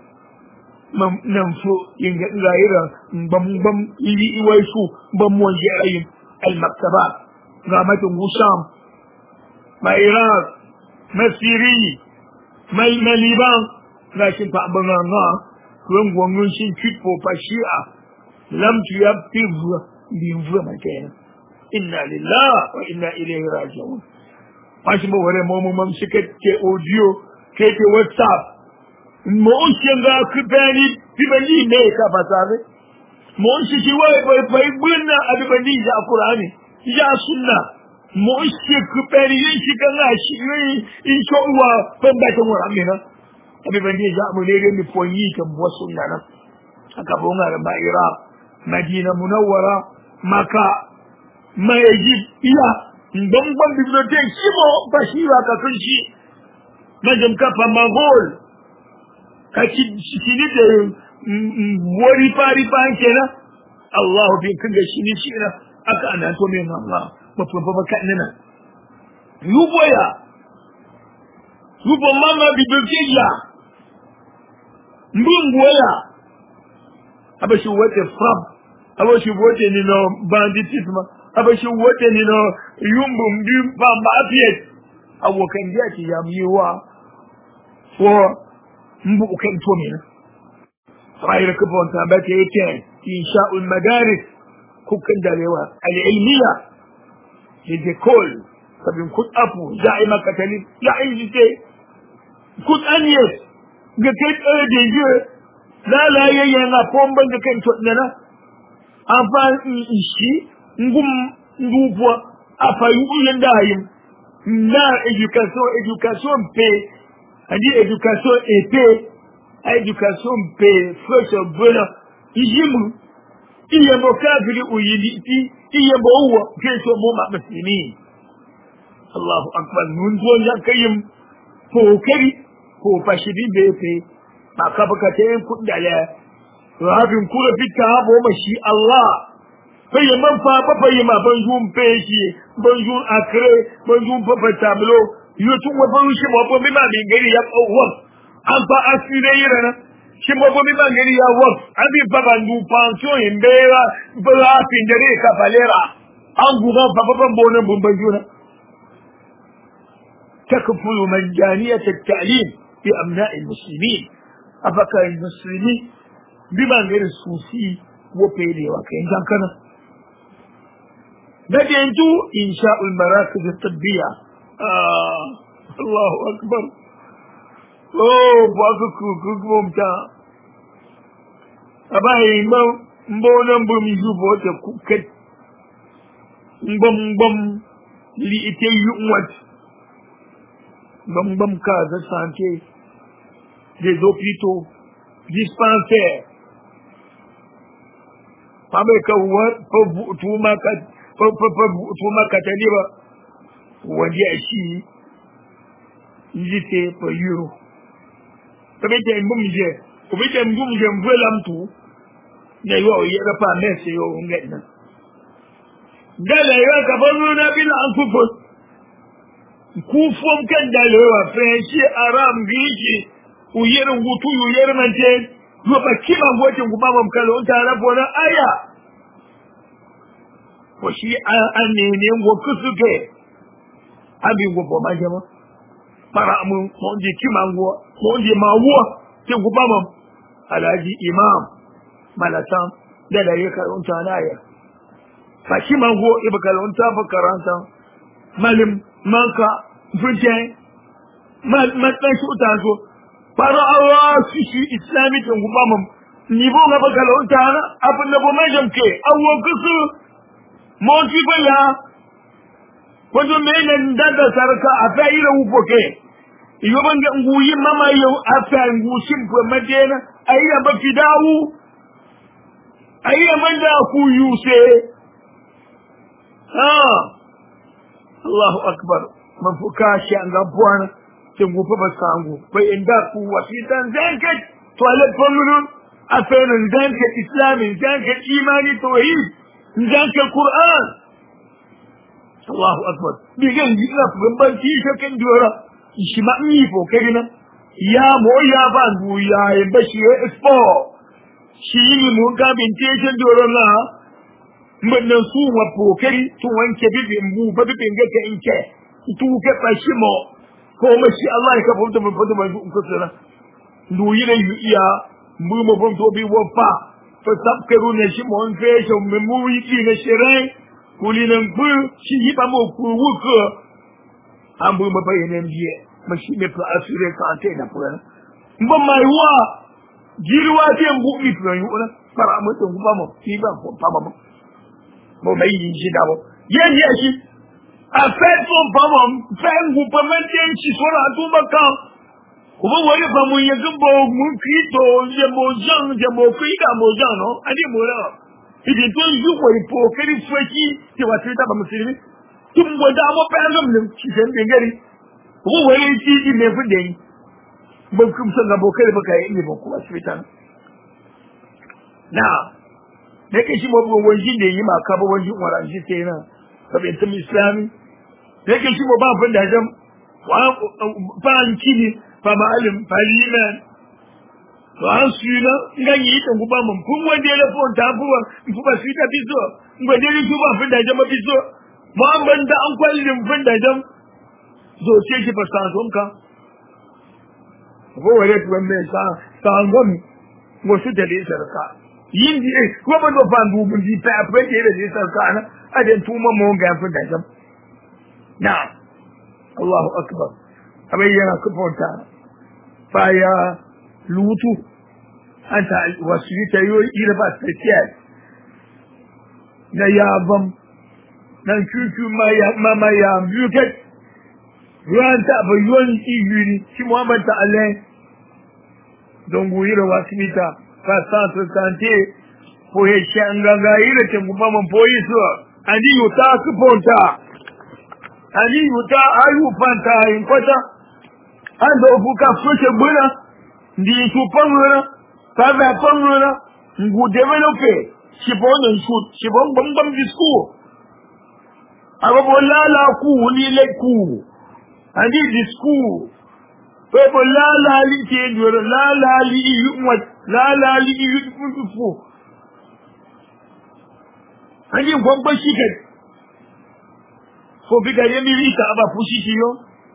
ننفو غيرها بم بم إلي إويسو بم وجعين المكتبات غامة وشام ما عراق ما سيري ما مليبان لكن فأبنانا كون غونغون شين كيبو باشيا لم تيابتف بينفو مكان إنا لله وإنا إليه راجعون ماشي بوري مومو ممسكت كي أوديو كي كي واتساب موشي نغا كباني تبني ميكا فاسابي موشي كي واي باي باي بنا أدبني جا قرآني جا سنة موشي كباني ينشي كنا شيري إن شاء الله فنباتا مرامينا أدبني جا منيري مفوني كمبوا سنة أكابونا ربا إيراب مدينة منورة مكة ما يجب إياه نبنبن ببلوتين شبو بشيرا ككنشي نجم كفا مغول كاكي شيني دي وري باري بانكينا الله بين كنجا شيني شينا أكا أنا أنتو من الله مطلوب بكأننا يوبويا يوبو ماما ببلوتين يا mbungwaya abashi wote frab abashi wote ni no banditisme abashi wote ni no yumbu mbi bamba apiet awokan dia ki yamiwa fo mbu ukan tomina rayra ko bon tabate yake insha'ul madaris kukan dalewa al-ilmiya lidekol sabin kut apu da'ima katali ya injite kut anyes ga kai tsare da yi lalaye yana pomban da kan todana afa ishi ngum ngupwa afa yuyen dayin na education education pe adi education ep education pe fresh bona ijimu iye mo kafiri uyiditi iye mo uwa keso mo ma muslimi Allahu akbar nun don yakayim kokari ko fashidin da yake ba ka baka ta yin kudale rabin kula fitta habo mashi Allah bai man fa ba bai ma ban jun peshi ban jun akre ban jun fa tablo yo tun wa ban shi mo mi ma min gari ya kawwa an fa asire yirana shi mo mi ma gari ya wa abi fa ban du pension imbera ba fin dare ka balera an guga fa ban bonan bun ban juna تكفل مجانية التعليم بأبناء المسلمين أفكا المسلمين بما غير السوسي وبيلي وكين كان بدأتو إنشاء المراكز الطبية آه الله أكبر أوه باكو كوكو ممتا أباهي مبونا مبوميزو بوتا كوكت مبم مبم لإتي يؤمت bam bam cas de santé, des hôpitaux, dispensaires, fa bai ka wa fa tuma ka fa fa tuma ka tani ba wani a shi yite fa euro fa bai ta mbum je ko bai ta mbum je mvelam tu ne yo ya da fa messe yo ngena dala yo ka banu na bil anfufu ku fom kan dala yo fa shi aram giji uyerin gutu uyerin manje yo ba kima ngojin ku baba mkalo unta rapo na aya ko shi an ne ne ngo kusuke abi ngo bo majama para mu mo ndi kima ngo mo ndi mawo ke ku baba alaji imam malatan da da yake unta na aya fa kima ngo ibakal unta fa karanta malim manka fuje ma ma tan shi utanzo para awa sisi islamic ngubama nibo ngaba kalonta abun nabo majamke awo kusu monti bala kwando mena ndanda saraka afaira upoke iyo banga nguyi mama yo afa ngushim kwa madena aira bafidawu aira manda ku yuse ah Allahu akbar mafuka shi anga bwana tingupa basangu bai inda ku wasitan zankat toilet formulun afanin zankat islami zankat imani tauhid zankat qur'an Allahu akbar bigan jira ban ci shakin dora shi ma mi fo kagina ya mo ya ba du ya e bashi expo shi ni mu ga bin ci shakin dora na mun su wa pokari to wanke bibin mu ba bibin ga ka inke tu ke bashi mo ko mashi Allah ya kafa mutum fata mai ku kusura duyi ne iya mu mu bon to bi wofa fa sabkaru ne shi mon fe shi mu mu yi ne shirai kulinan ku shi yi ba mu ku wuka an bu mu bayyana biye mashi me fa asire ka ante na fura mba mai wa girwa te mbu mi fura yi ona para mu to ba mu ki ba ko pa ba mu mo mai yi shi da bo ye ye shi afet son pamam fengu pamenten ci sora tubaka kubo wori pamu yegbo mu krito je mo jan je mo krita mo jan no ani mo ra idi to yu ko ipo keri fweki ti wa trita ba muslimi tum bo da mo pangam ne ci den ngari kubo wori ci di ne fu den bo kum san ga bo keri baka yi bo ko asbitan na ne ke shi mo bo wonji ne yi ma ka bo wonji wara ji sai na sabin tum islami yake shi ba ban da jam wa ban kini fa ma'alim faliman wa suna ngani ita guba mun kun wanda ya lafo ta buwa ku ba su ta bizo ngode ni ku ba ban da jam bizo ma ban da an kwallin ban da jam zo ce ki ba san zonka ko wale ku ban sa san gom mo su da dai sarka yin di ko ba do ban bu mun di ta fa da dai sarka na adan tuma mo ga ban da jam نعم الله أكبر أبينا كفوتا فايا لوتو أنت وسيطة يو إلبا سبيسيال نيابم ننكوكو ما ما يامبيوكت رانتا بيون إيجوري شي محمد تعالى دونغو إلى واسميتا فاسانتو سانتي فوهي شانغانغا إلى تنغباما فويسو أني يوتا كفوتا ani yuta ayu fanta in kwata an da fuka fuke buna ndi su pamura ta ba pamura ngu develope shi bon su shi bon bam bam disku aba bolala ku ni le ku ani disku pe bolala li ke doro la la li yumwa la la li yufu ani gomba shi ke ko biga yemi rita aba fushi shiyo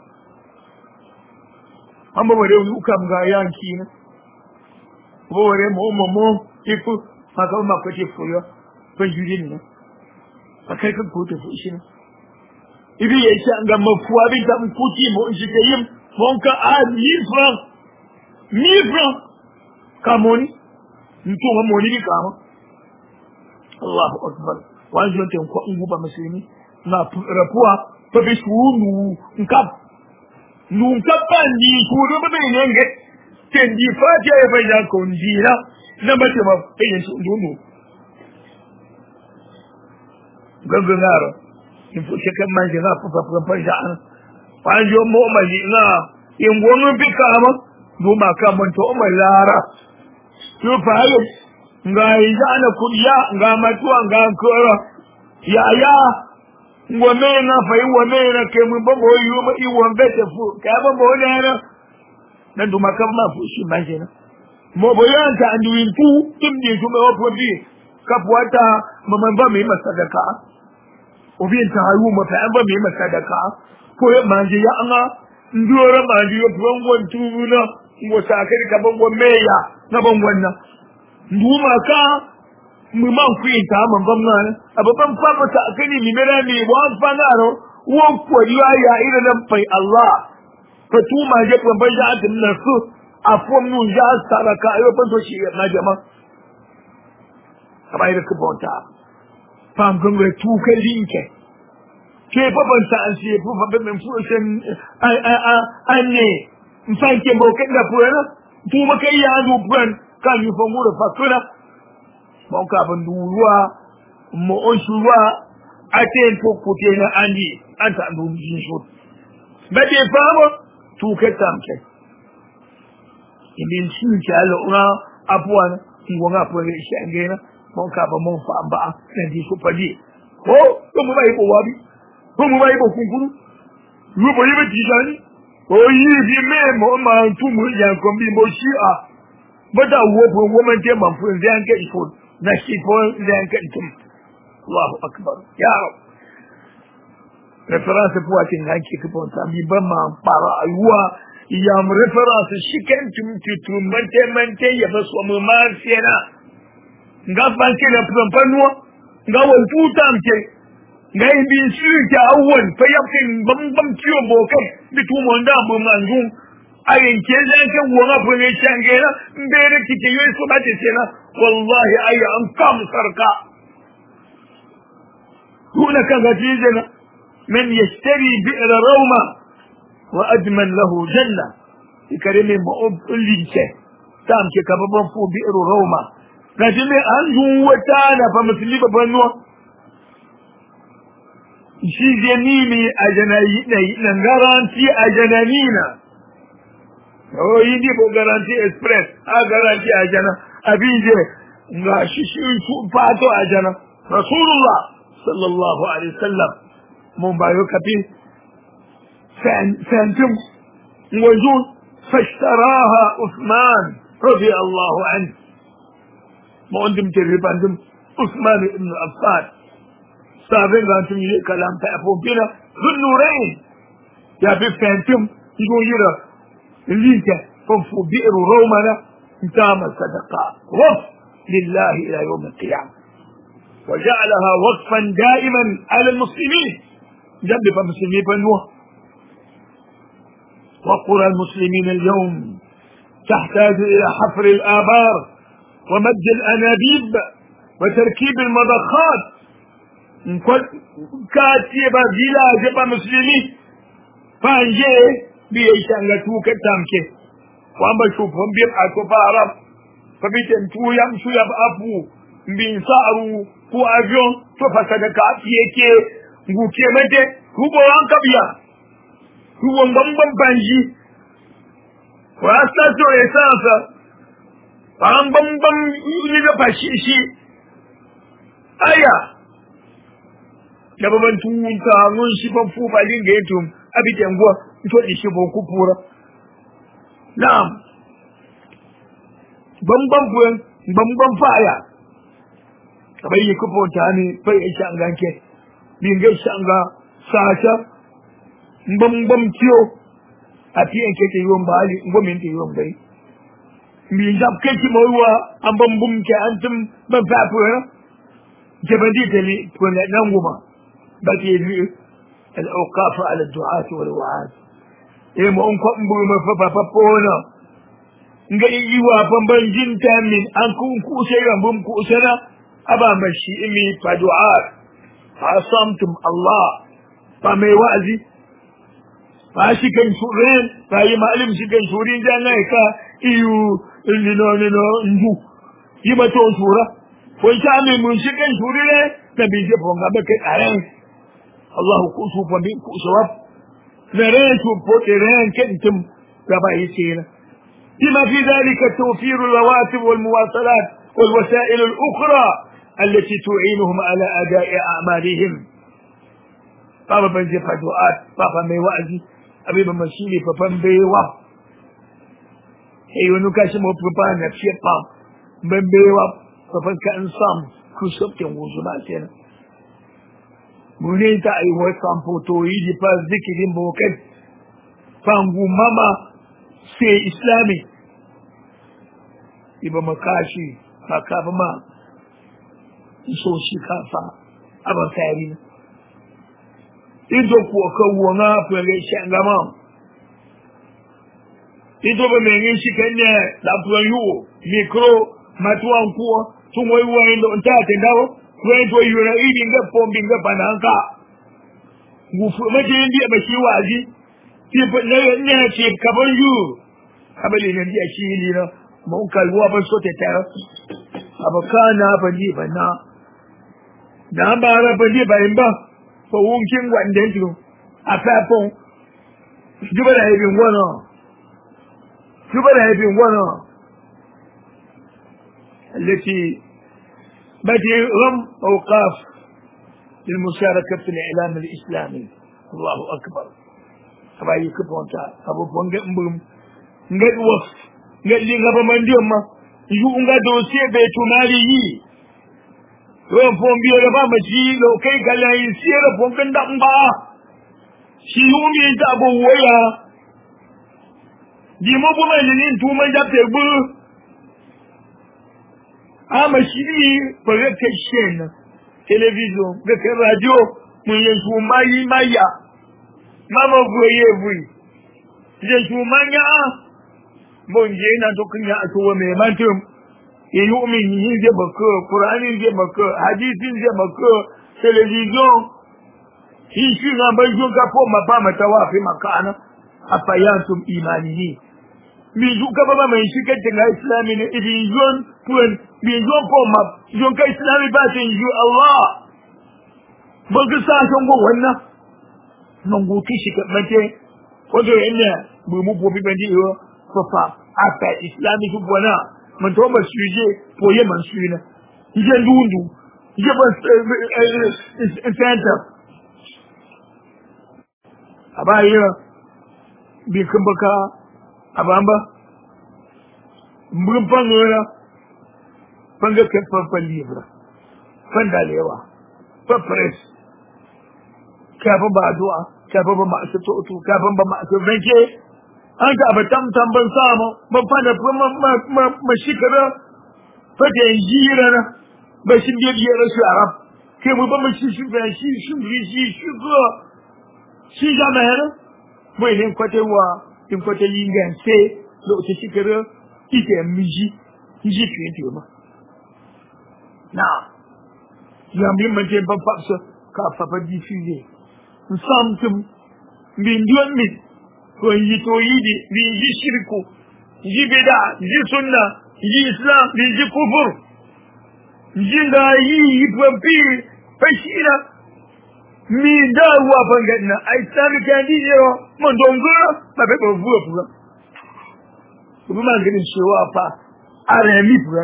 amma bare uka mga yanki na bore mo mo mo ifu maka ma ko ti fuyo ko yuri ni akai ka ko to fushi na ibi ya sha ga mafuwa bin ta kuti mo shi ke yim fonka a ni fran ni fran kamoni nto mo ni bi kama Allahu akbar wanzo ten ko nguba muslimi na rapuwa to bi shunu nkap nu nkapa ni ku do be nyenge tendi faje e ba ya kondira na mate ba yin su ndu gagangaro in fu shi kan manje na fu fa fa ja an fa jo mo mali na in gonu bi ka ma do ma ka mon to mai lara to fa yo nga ya na kuriya nga matuwa nga kora ya ya ngome na fa yi ngome na ke mun ba bo yu ma i won bete fu ka ba bo na na nan do ma ka ma fu shi manje na mo bo yan ta andu in tu tim ni su me opo bi ka puata maman ba mi masadaka o bi ta hayu ma fa ba mi masadaka ko ya manje ya anga ndora manje yo prongon tu na mo sa ka ka bon go meya na bon wannan nduma ka mu man ku ta man ban na ababan fa mata akani mi mera mi wa fa na ro wo ko ya ya ira nan fai Allah ka tu ma je ban ban ya tin na su afom nu ya saraka ayo ban to shi na jama kaba ira ku bonta fam gun we tu ka linke ke fa ban ta an shi fu fa ban men fu shen ai ai ai ne mfanke mo ke da fu na tu ma kai ya zu fu kan yi fangu da fakura ba ka ban duwa mo on shuwa aten to kote na andi anta andu jin shot ba de famo tu ke tamke imin shi ke ala una apuan ngwa po shi angena mo ka ba mo fa ba na di ko padi ko to mo bai ko wabi ko mo bai ko kunkuru lu bo yibe tijani o yi bi me mo ma tu mo ya ko bi mo shi a bada wo bo woman te man fu zan ke ifo na shi fo zan ke itum Allahu akbar ya rab reference pour atin hanki ke bon ta mi ba ma para aywa ya mu reference shi kan tum tu mante mante ya ba so mu ma sena nga banke na pampanwa nga won tutamke nga bi shi ta awon fa yakin bam bam ciwo bokai bitu mo nda mo manjun ayin ke zan ke wona fu ne shangera mbere kike yoy so bate sena wallahi ay an kam sarka huna kan gatijena man yashtari bi'r rawma wa adman lahu janna ikareme mo ulinke tamke kababon fu bi'r rawma gajime an wata na fa musulmi babban nuwa shi janini a janayi na garanti a jananina oh yi ni ko garanti express a garanti a jana abije ga shi shi fato a jana rasulullah sallallahu alaihi wasallam mun bayo kafi santum wajud fashtaraha Uthman radiyallahu anhu ما عندهم تجربة عندهم عثمان بن عفان سابقا عندهم كلام تعرفون بنا ذو النورين يا بفانتم يقول يرى اللي انت فنفوا بئر رومنا انتام الصدقاء وقف لله الى يوم القيامة وجعلها وقفا دائما على المسلمين جنب المسلمين بنوه وقرى المسلمين اليوم تحتاج الى حفر الآبار ومد الأنابيب وتركيب المضخات كاتبا جيلا جبا مسلمي فانجي بيشانغا توكا تامكي وما شوفهم بيبعا كفارب فبيتن تو يمشو يبقفو بين سارو كو أفيون تفسدكا فيكي نغوكي متي كوبو وانكبيا كوبو مبمبم بانجي وأستاذ إسانسا an bambam yi ga fashi shi aya da baban tunta mun shi ban fu balin ga yatum abidan go to di shi boku pura na'am bambam buyan bambam faya kabai yi kubo ta ne bai shi an ganke bin ga shi an ga sasha bambam ciyo a fiye ke te yon bali ngomin te yon bai mi jab keki mowa ambam bum ke antum ban fa pura je bandi tali ko na nanguma baki al awqaf ala du'at wal wa'ad e mo on ko mbu ma fa fa pona ngai yiwa bamban jinta min an ku ku sai rambum ku sana aba mashi imi fa du'at asamtum Allah fa mai wa'azi fa shi kan suren fa yi malim shi kan surin jana ka iyu lino lino ndu yima to sura ko ta mi mun shi kan suri ne nabi je po ngabe ke aren Allah ku su po bi ku sawab naren tu po teren kentum gaba yisina بما في ذلك توفير الرواتب والمواصلات والوسائل الأخرى التي تعينهم على أداء أعمالهم. بابا بنجي فدوات بابا مي وعزي أبي بمشيني بابا مبيوا هي ونكاش مو بابا نفسي بام مبيوا بابا كإنسان كسب تنوزو ما سينا منين تأي وسام فوتوي دي باز ذكي دي موكد فانغو ماما sai islami iba makashi makafa ma so shi kafa aba tari ido ko ka wona pele shangama ido ba mengi shi kanye la puanyu micro matwan ko tun wai wai ndo ta ta dawo wai to yura idi ga pombi ga bananka gufu maje ndi ba shi waji ti ne ne ce kaban yu kabali ne ndi shi ni no mun kalwa ban so ta tara abakana ban ni bana na bara ban ni ban ba ko wunkin wanda ju a fafon jubara ibin wono jubara ibin wono التي بدأهم أوقاف للمشاركة في الإعلام الإسلامي. الله أكبر. أبا يكبرون تا أبو بونج مبم نجد وقف نجد لينغ بمن ديوم يجو نجد دوسية بيتونالي يي يوم فون بيرا بامشي لو كي كلا يسير فون كندا مبا شيوم ينتابو ويا دي مو بمن لين تومن جابتبو ama shiri projected chain television de radio mun yanzu mai maya mama goye bui yanzu manya mun je na to kunya a to me mantum yi umin yi je bako qur'ani je bako hadisin je bako television shi shi na bai jo ka po ma ba mata wa fi makana afayantum imani mi ju ka ba mai shi kace ga islami ne idin tuen mi jo po ma jo ka islami ba tin ju Allah ba ga sa shon go wannan nan go kishi ka mace ko da yana bu mu bobi bandi yo ko fa ata islami ju bona man to ba suje po ye man suina je ndundu je ba center abaye bi kan baka abamba mun fangora fanga kan fanfan libra fanda lewa fa press kafin ba addu'a kafin ba masu to kafin ba masu ranke an ka ba tam tam ban samu ban fada kuma ma ma shikara fata jira na ba shi biye biye rasu arab ke mu ba mu shi shi ba shi shi shi shi go shi jama'a mai ne kwatewa in kwata yingan sai lokacin shikara ike miji miji tuye ma na yambi manje ban fakso ka papa diffuse something bin dion mi ko yi to yidi bi yi shirku yi bida yi sunna yi islam bi yi kufur yi da yi yi pampi fashira mi da wa banganna ai sami kandi yo mon dongo ba be bo bu bu bu ma gani cewa fa are mi bu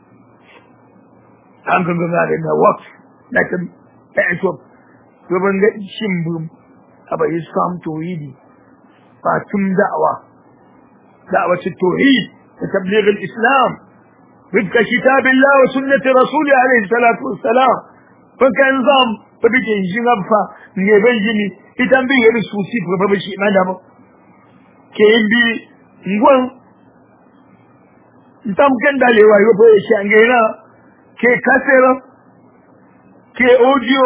an kan ga da na wax na kan ta to to ban ga shin bu aba islam tauhidi fa tum da'wa da'wa tauhid tabligh al-islam وفق كتاب الله وسنة رسوله عليه الصلاة والسلام فكان نظام فبيجي جنبفا نيبنجني يتنبي يرسوسي فبشي مدام كيم بي نقول نتام كان داليوا يوبو يشانجينا كي كاسيرا كي أوديو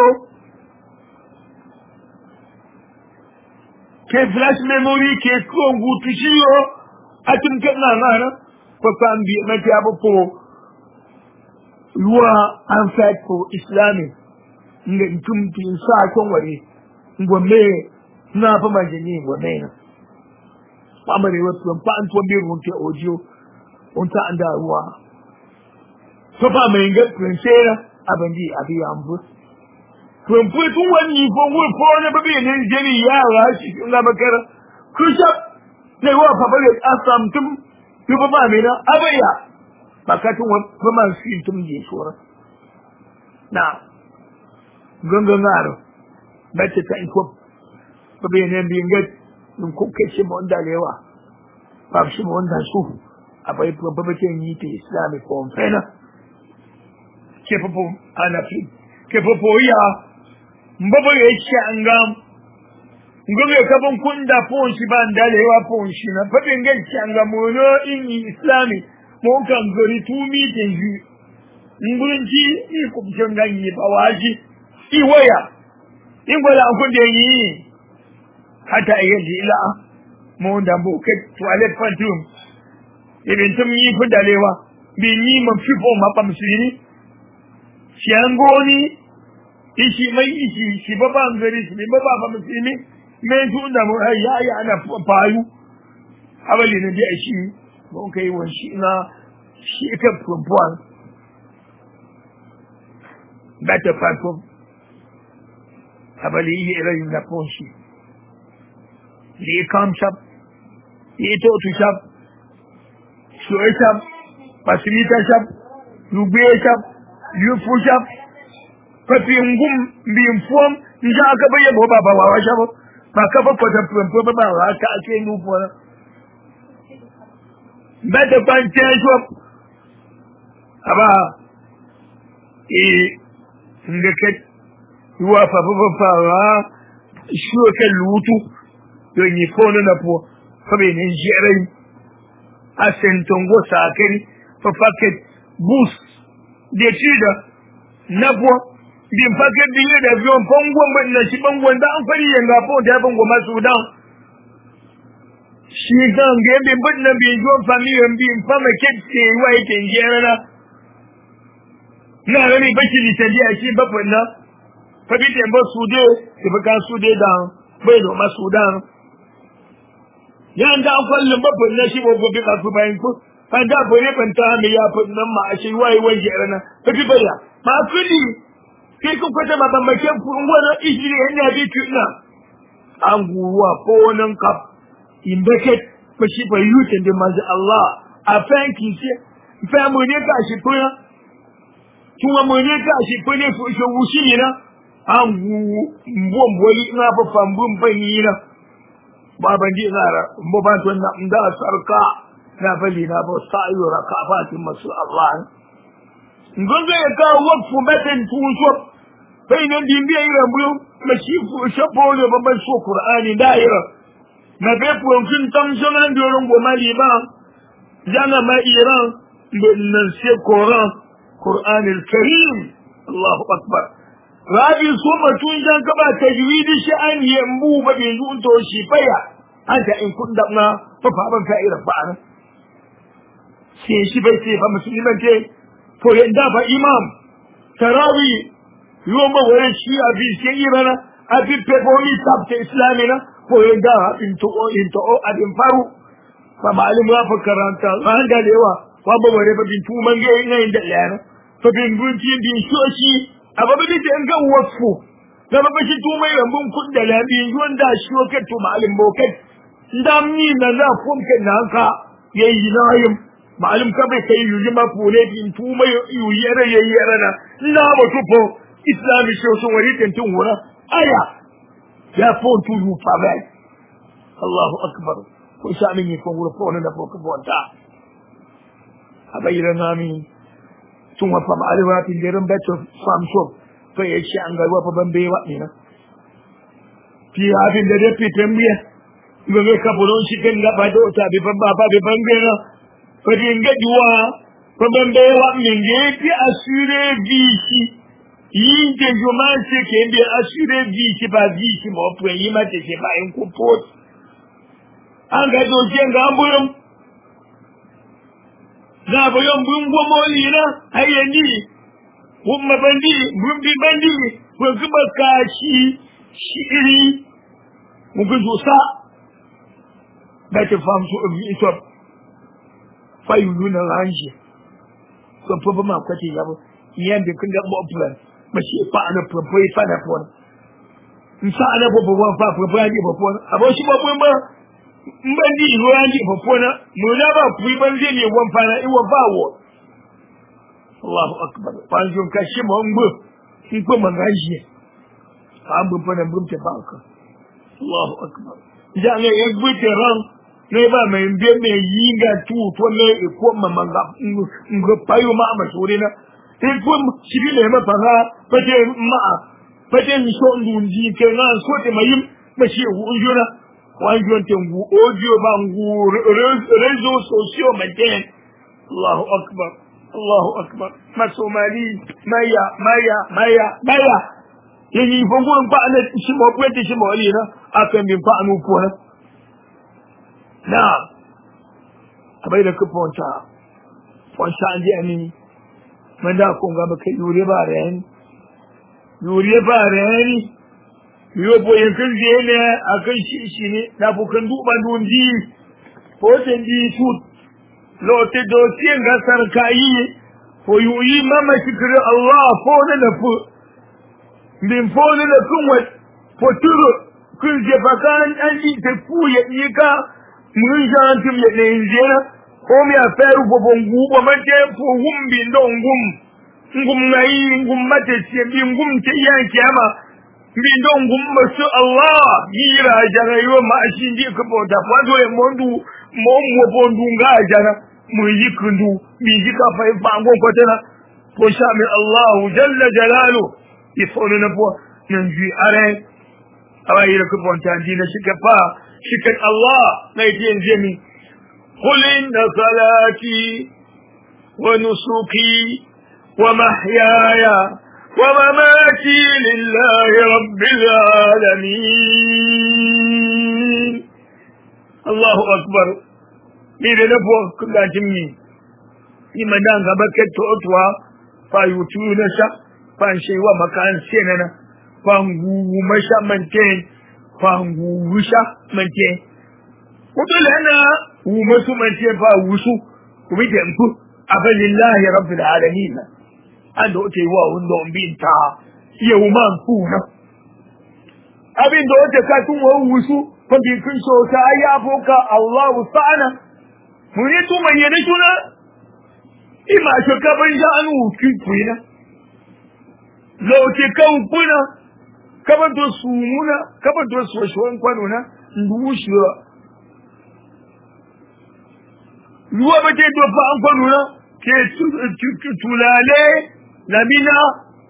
كي فلاش ميموري كي كونغو تشيو أتم كنا نانا فكان بي متى أبو loi en fait pour islamique ngum tin sa kon wari ngome na fa majini ngome na pamare wato pa an to bi runke audio on ta anda ruwa so fa mai ga princera abandi abi ambu kun fu tun wani ko wul ko ne babe ne jeri ya ra shi ga makara kusha ne wa fa bare asam tum yu ba me na abaya bakatun wa fa man shi tum je sura na gongo ngaro bace ta iko babe ne bi ngat dun ko kace mo ndalewa fa shi mo nda su abai babe ce ni te islamic konfena ke popo anafi ke popo ya mbabo ya shi angam ngobe ka bon kunda fon shi ban dalewa fon shi na fadin gan shi angam no in islami mo kan gori tu mi te ju ngurunji ni ko jonga ni bawaji i waya in gola an kun da yi hata yaji ila mo da bo ke toilet bathroom ibin tum yi fu dalewa bi ni ma fifo ma pa musulmi shi angoni ishi mai ishi shi baba ngari shi baba ba musulmi me su da mu ya ya ana fayu abali ne dai shi mun kai won shi na shi ka pumpuan bata platform abali yi ira yin da ponshi yi kam shop yi to to shop so shop pasimita shop lugbe shop yufu shop papi ngum bi inform nja aka baye bo baba wa wa shop ba ka ba ko ta pumpo baba wa ka ake nu po na bata pante shop aba e ngeke wa fa fa fa wa shu ke lutu yo ni fono na po fa be ni jere asentongo sakeri fa paket boost de tida na po bi paket bi da bion pongo ban na shi bango da an fari yanga po da bango ma Sudan shi kan ga bi bin na bi jo family bi fa maket ce wa yake jere na na rani baki litali a shi babban na fabi tembo sude ke baka sude da bai do ma Sudan yan da kwallon babban na shi bobo bi kafu bayan ku kan da bore ban ta me ya fa nan ma a shi wai wai jerana fabi baya ma kudi kai ku kwata ma ban make ku ngwana ijiri yana bi tuna an guwa ko nan kap in bucket ba shi fa yutin da manzo Allah a fanki ce fa mu ne ka shi kuna tuwa mwenye kashi kwenye fusho wushina angu mbomboli na fa fambun banyina baba ndi zara mbo bantu na nda sarka na fali na bo sayo rakafatin masu Allah ngonga ya ka wakfu meten tuso bayin dimbi ira mbu mashifu shapole babban so Qur'ani daira na be kin tam jona ndoron go mali ba jana ma Iran nan se Quran Qur'an al-Karim Allahu Akbar rabi so matun jan kaba tajwidi shi an yambu ba bin zun to shi faya anta in kun da na fa fa ban fa'ira ba na sai shi bai ce ba musulman ce to yanda ba imam tarawi yoma wani shi abi sai irana abi peboni sabta islamina ko yanda in to in to adin faru fa malim ya fakaranta ran da lewa wa ba bare ba bin tuman ga yin da yana to bin gunti bin shoshi ababa da ta ga wasu da ba shi tumai rambun kun da labi wanda shi ke to malim bokai ndam ni na za kun ke na ka yayi nayin malim ka bai kai yuji ma fule bin tumai yuyere yeyere na na ba tufo islami shi so wari tentin wura aya ya fo tu yu fa bai Allahu akbar ko sha min ko wura fo na ko ko bonta abayira nami tun wa fama alwa tin derin beto famso to ya shi an garwa fa ban bewa ne na fi abin da da fitan miya gobe ka bulon shi kan gaba da ta bi ban baba bi ban bera ko din ga duwa ko ban bewa min ge fi asure bi shi yin de juma se ke bi asure bi shi ba bi shi mo po yi ma te ba en ku pot an ga do je ga amburum za ba yon bun gomoli na hayani kuma bandi bun bi bandi ko kuma kashi shiri mun gudu sa da ke fam su bi to fayu luna ranji ko fa ba ma kwati yabo yan bi kun ga bo plan mashi fa ana propoi fa da fon nsa ana popo wan fa propoi di popo abo shi popo ba mbandi ro andi popo na mo na ba ku ban je ne wan fa na i wa ba wo Allahu akbar fa jun ka shi mo ngbo ki ko mangaji fa bu fa na bu te ba ka Allahu akbar ja ne e gbe te ran ne ba me mbe me yinga tu to ne e ko mamanga ngo payo ma ma sorina e ko shibi ne ma fanga pate ma pate mi so ndunji ke na so te mayim ma shi unjona wanjon te ngu audio ba ngu réseaux sociaux mainten Allahu akbar Allahu akbar masomali maya maya maya maya yini fongo pa na shi mo pwete shi mo ali na akan bin fa anu ko na na abai da kuponta wanta anje ani manda ko ga baka yure ba ren yure ba ren yo bo yin kan je ne akan shi shi ne da bukan duba dundi ko ten di tut lo te do tien ga sarkai ko yuyi mama shikri Allah ko ne da fu bin fo ne da kun wa foturo kun je bakan an ji te fu ya yika mun jantim ya ne injera ko mi aferu bobongu bo mate fu humbi ndongum ngum ngai ngum mate ce bi ngum te yan kiyama bi ndongum masu Allah yira jara yo ma ashindi ko bota kwado e mondu mo mo bondu nga jara mu yikundu mi jika fa fa ngo ko tana ko shami Allah jalla jalalu ifonu na bo nan ji are awai ko bonta dina shika fa shika Allah na yin jemi قل إن صلاتي ونسكي ومحياي ومماتي لله رب العالمين الله أكبر ماذا نفوق كل جميع لما دانك بكت أطوى فايوتون شا فانشي ومكان سيننا فانغو مشا منتين فانغو وشا منتين وقل هنا ومسو منتين فاوشو ومجنكو أفلله رب العالمين ando te wa undo mbinta yewuma nkuna abindo te katun wa wusu ko bi kun so ta ya boka Allah ta'ala muni tu man yene tuna ima to ka ban ja anu ki kuina lo te kan kuna ka ban to sumuna ka ban to so shon kwano na ndushi ruwa ba te do fa an kwano na ke tulale Lamina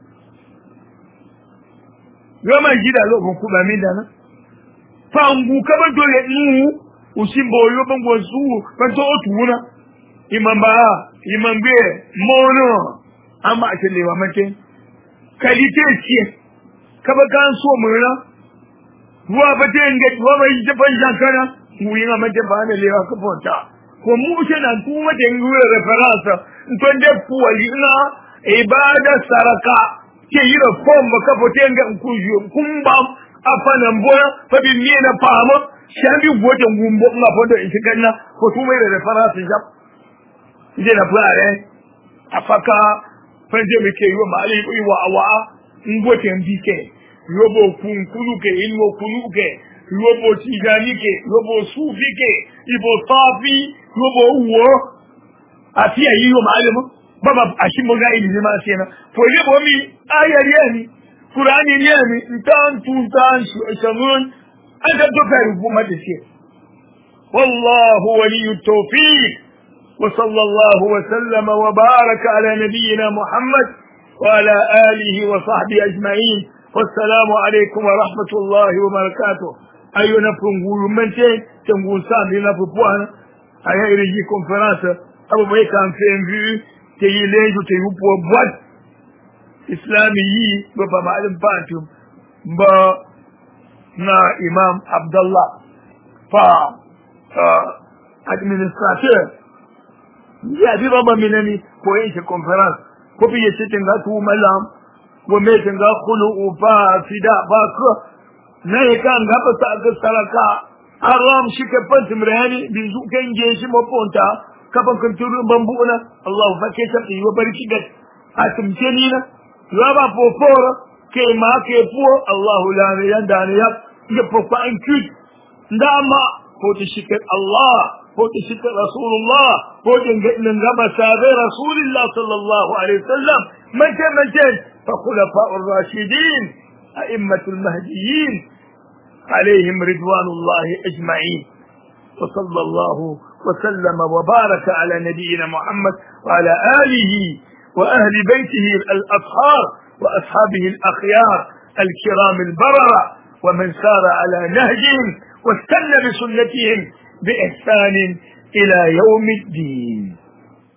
Roma jida lo ko ba mi dana fangu ka ba dole nu usimbo yo bango su ba to otuna imamba imambe mono ama tele wa mate kalite ce ka ba kan so mura ruwa ba te nge ruwa ba yi ban jankana mu yi mate ba ne le ka ponta ko mu ce na tu mate ngure reference to de puali na ibada saraka ke yira form ka fotenga nkuju kumba afana mbona fabi miena pama shambi goje ngumbo nga fondo ikiganna ko tumere reference jap ije na plare afaka fanje mike yo mali iwa awa ngote mbike yobo kunkuluke inwo kuluke yobo tiganike yobo sufike ibo safi yobo uwo atia yiyo mali baba ashimoga ili ma sena fo ile bomi ayari yani qur'ani yani ntan tuntan shamun anda do peru buma desi wallahu waliyut tawfiq wa sallallahu wa sallama wa baraka ala nabiyyina muhammad wa ala alihi wa sahbihi ajma'in wassalamu alaykum wa rahmatullahi wa barakatuh ayuna pungulu mente tangu sambi na popwana aya iriji conference abo bai kan femvu te yi leju te yi po boat islami yi ba ba ma'alim fatim ba na imam abdullah fa administrateur ya bi ba minani ko yin shi conference ko bi yace tinga tu malam ko me tinga khulu fa fida ba ko na kan ga ba ta ga saraka aram shi ke pantim rani bi zu kan je shi mo ponta kaban kan turu bambuna Allah fa ke tabi wa barki ga atumce ni na Yaba popora ke ma ke puo Allah la yanda ne yap ye popa incud ndama ko ti shikr Allah ko ti shikr Rasulullah ko din gadin gaba sabe Rasulullah sallallahu alaihi wasallam mata mata fa khulafa ar-rashidin a'immatul mahdiyyin عليهم رضوان الله أجمعين وصلى الله وسلم وبارك على نبينا محمد وعلى آله وأهل بيته الأطهار وأصحابه الأخيار الكرام البررة ومن سار على نهجهم واستنى بسنتهم بإحسان إلى يوم الدين.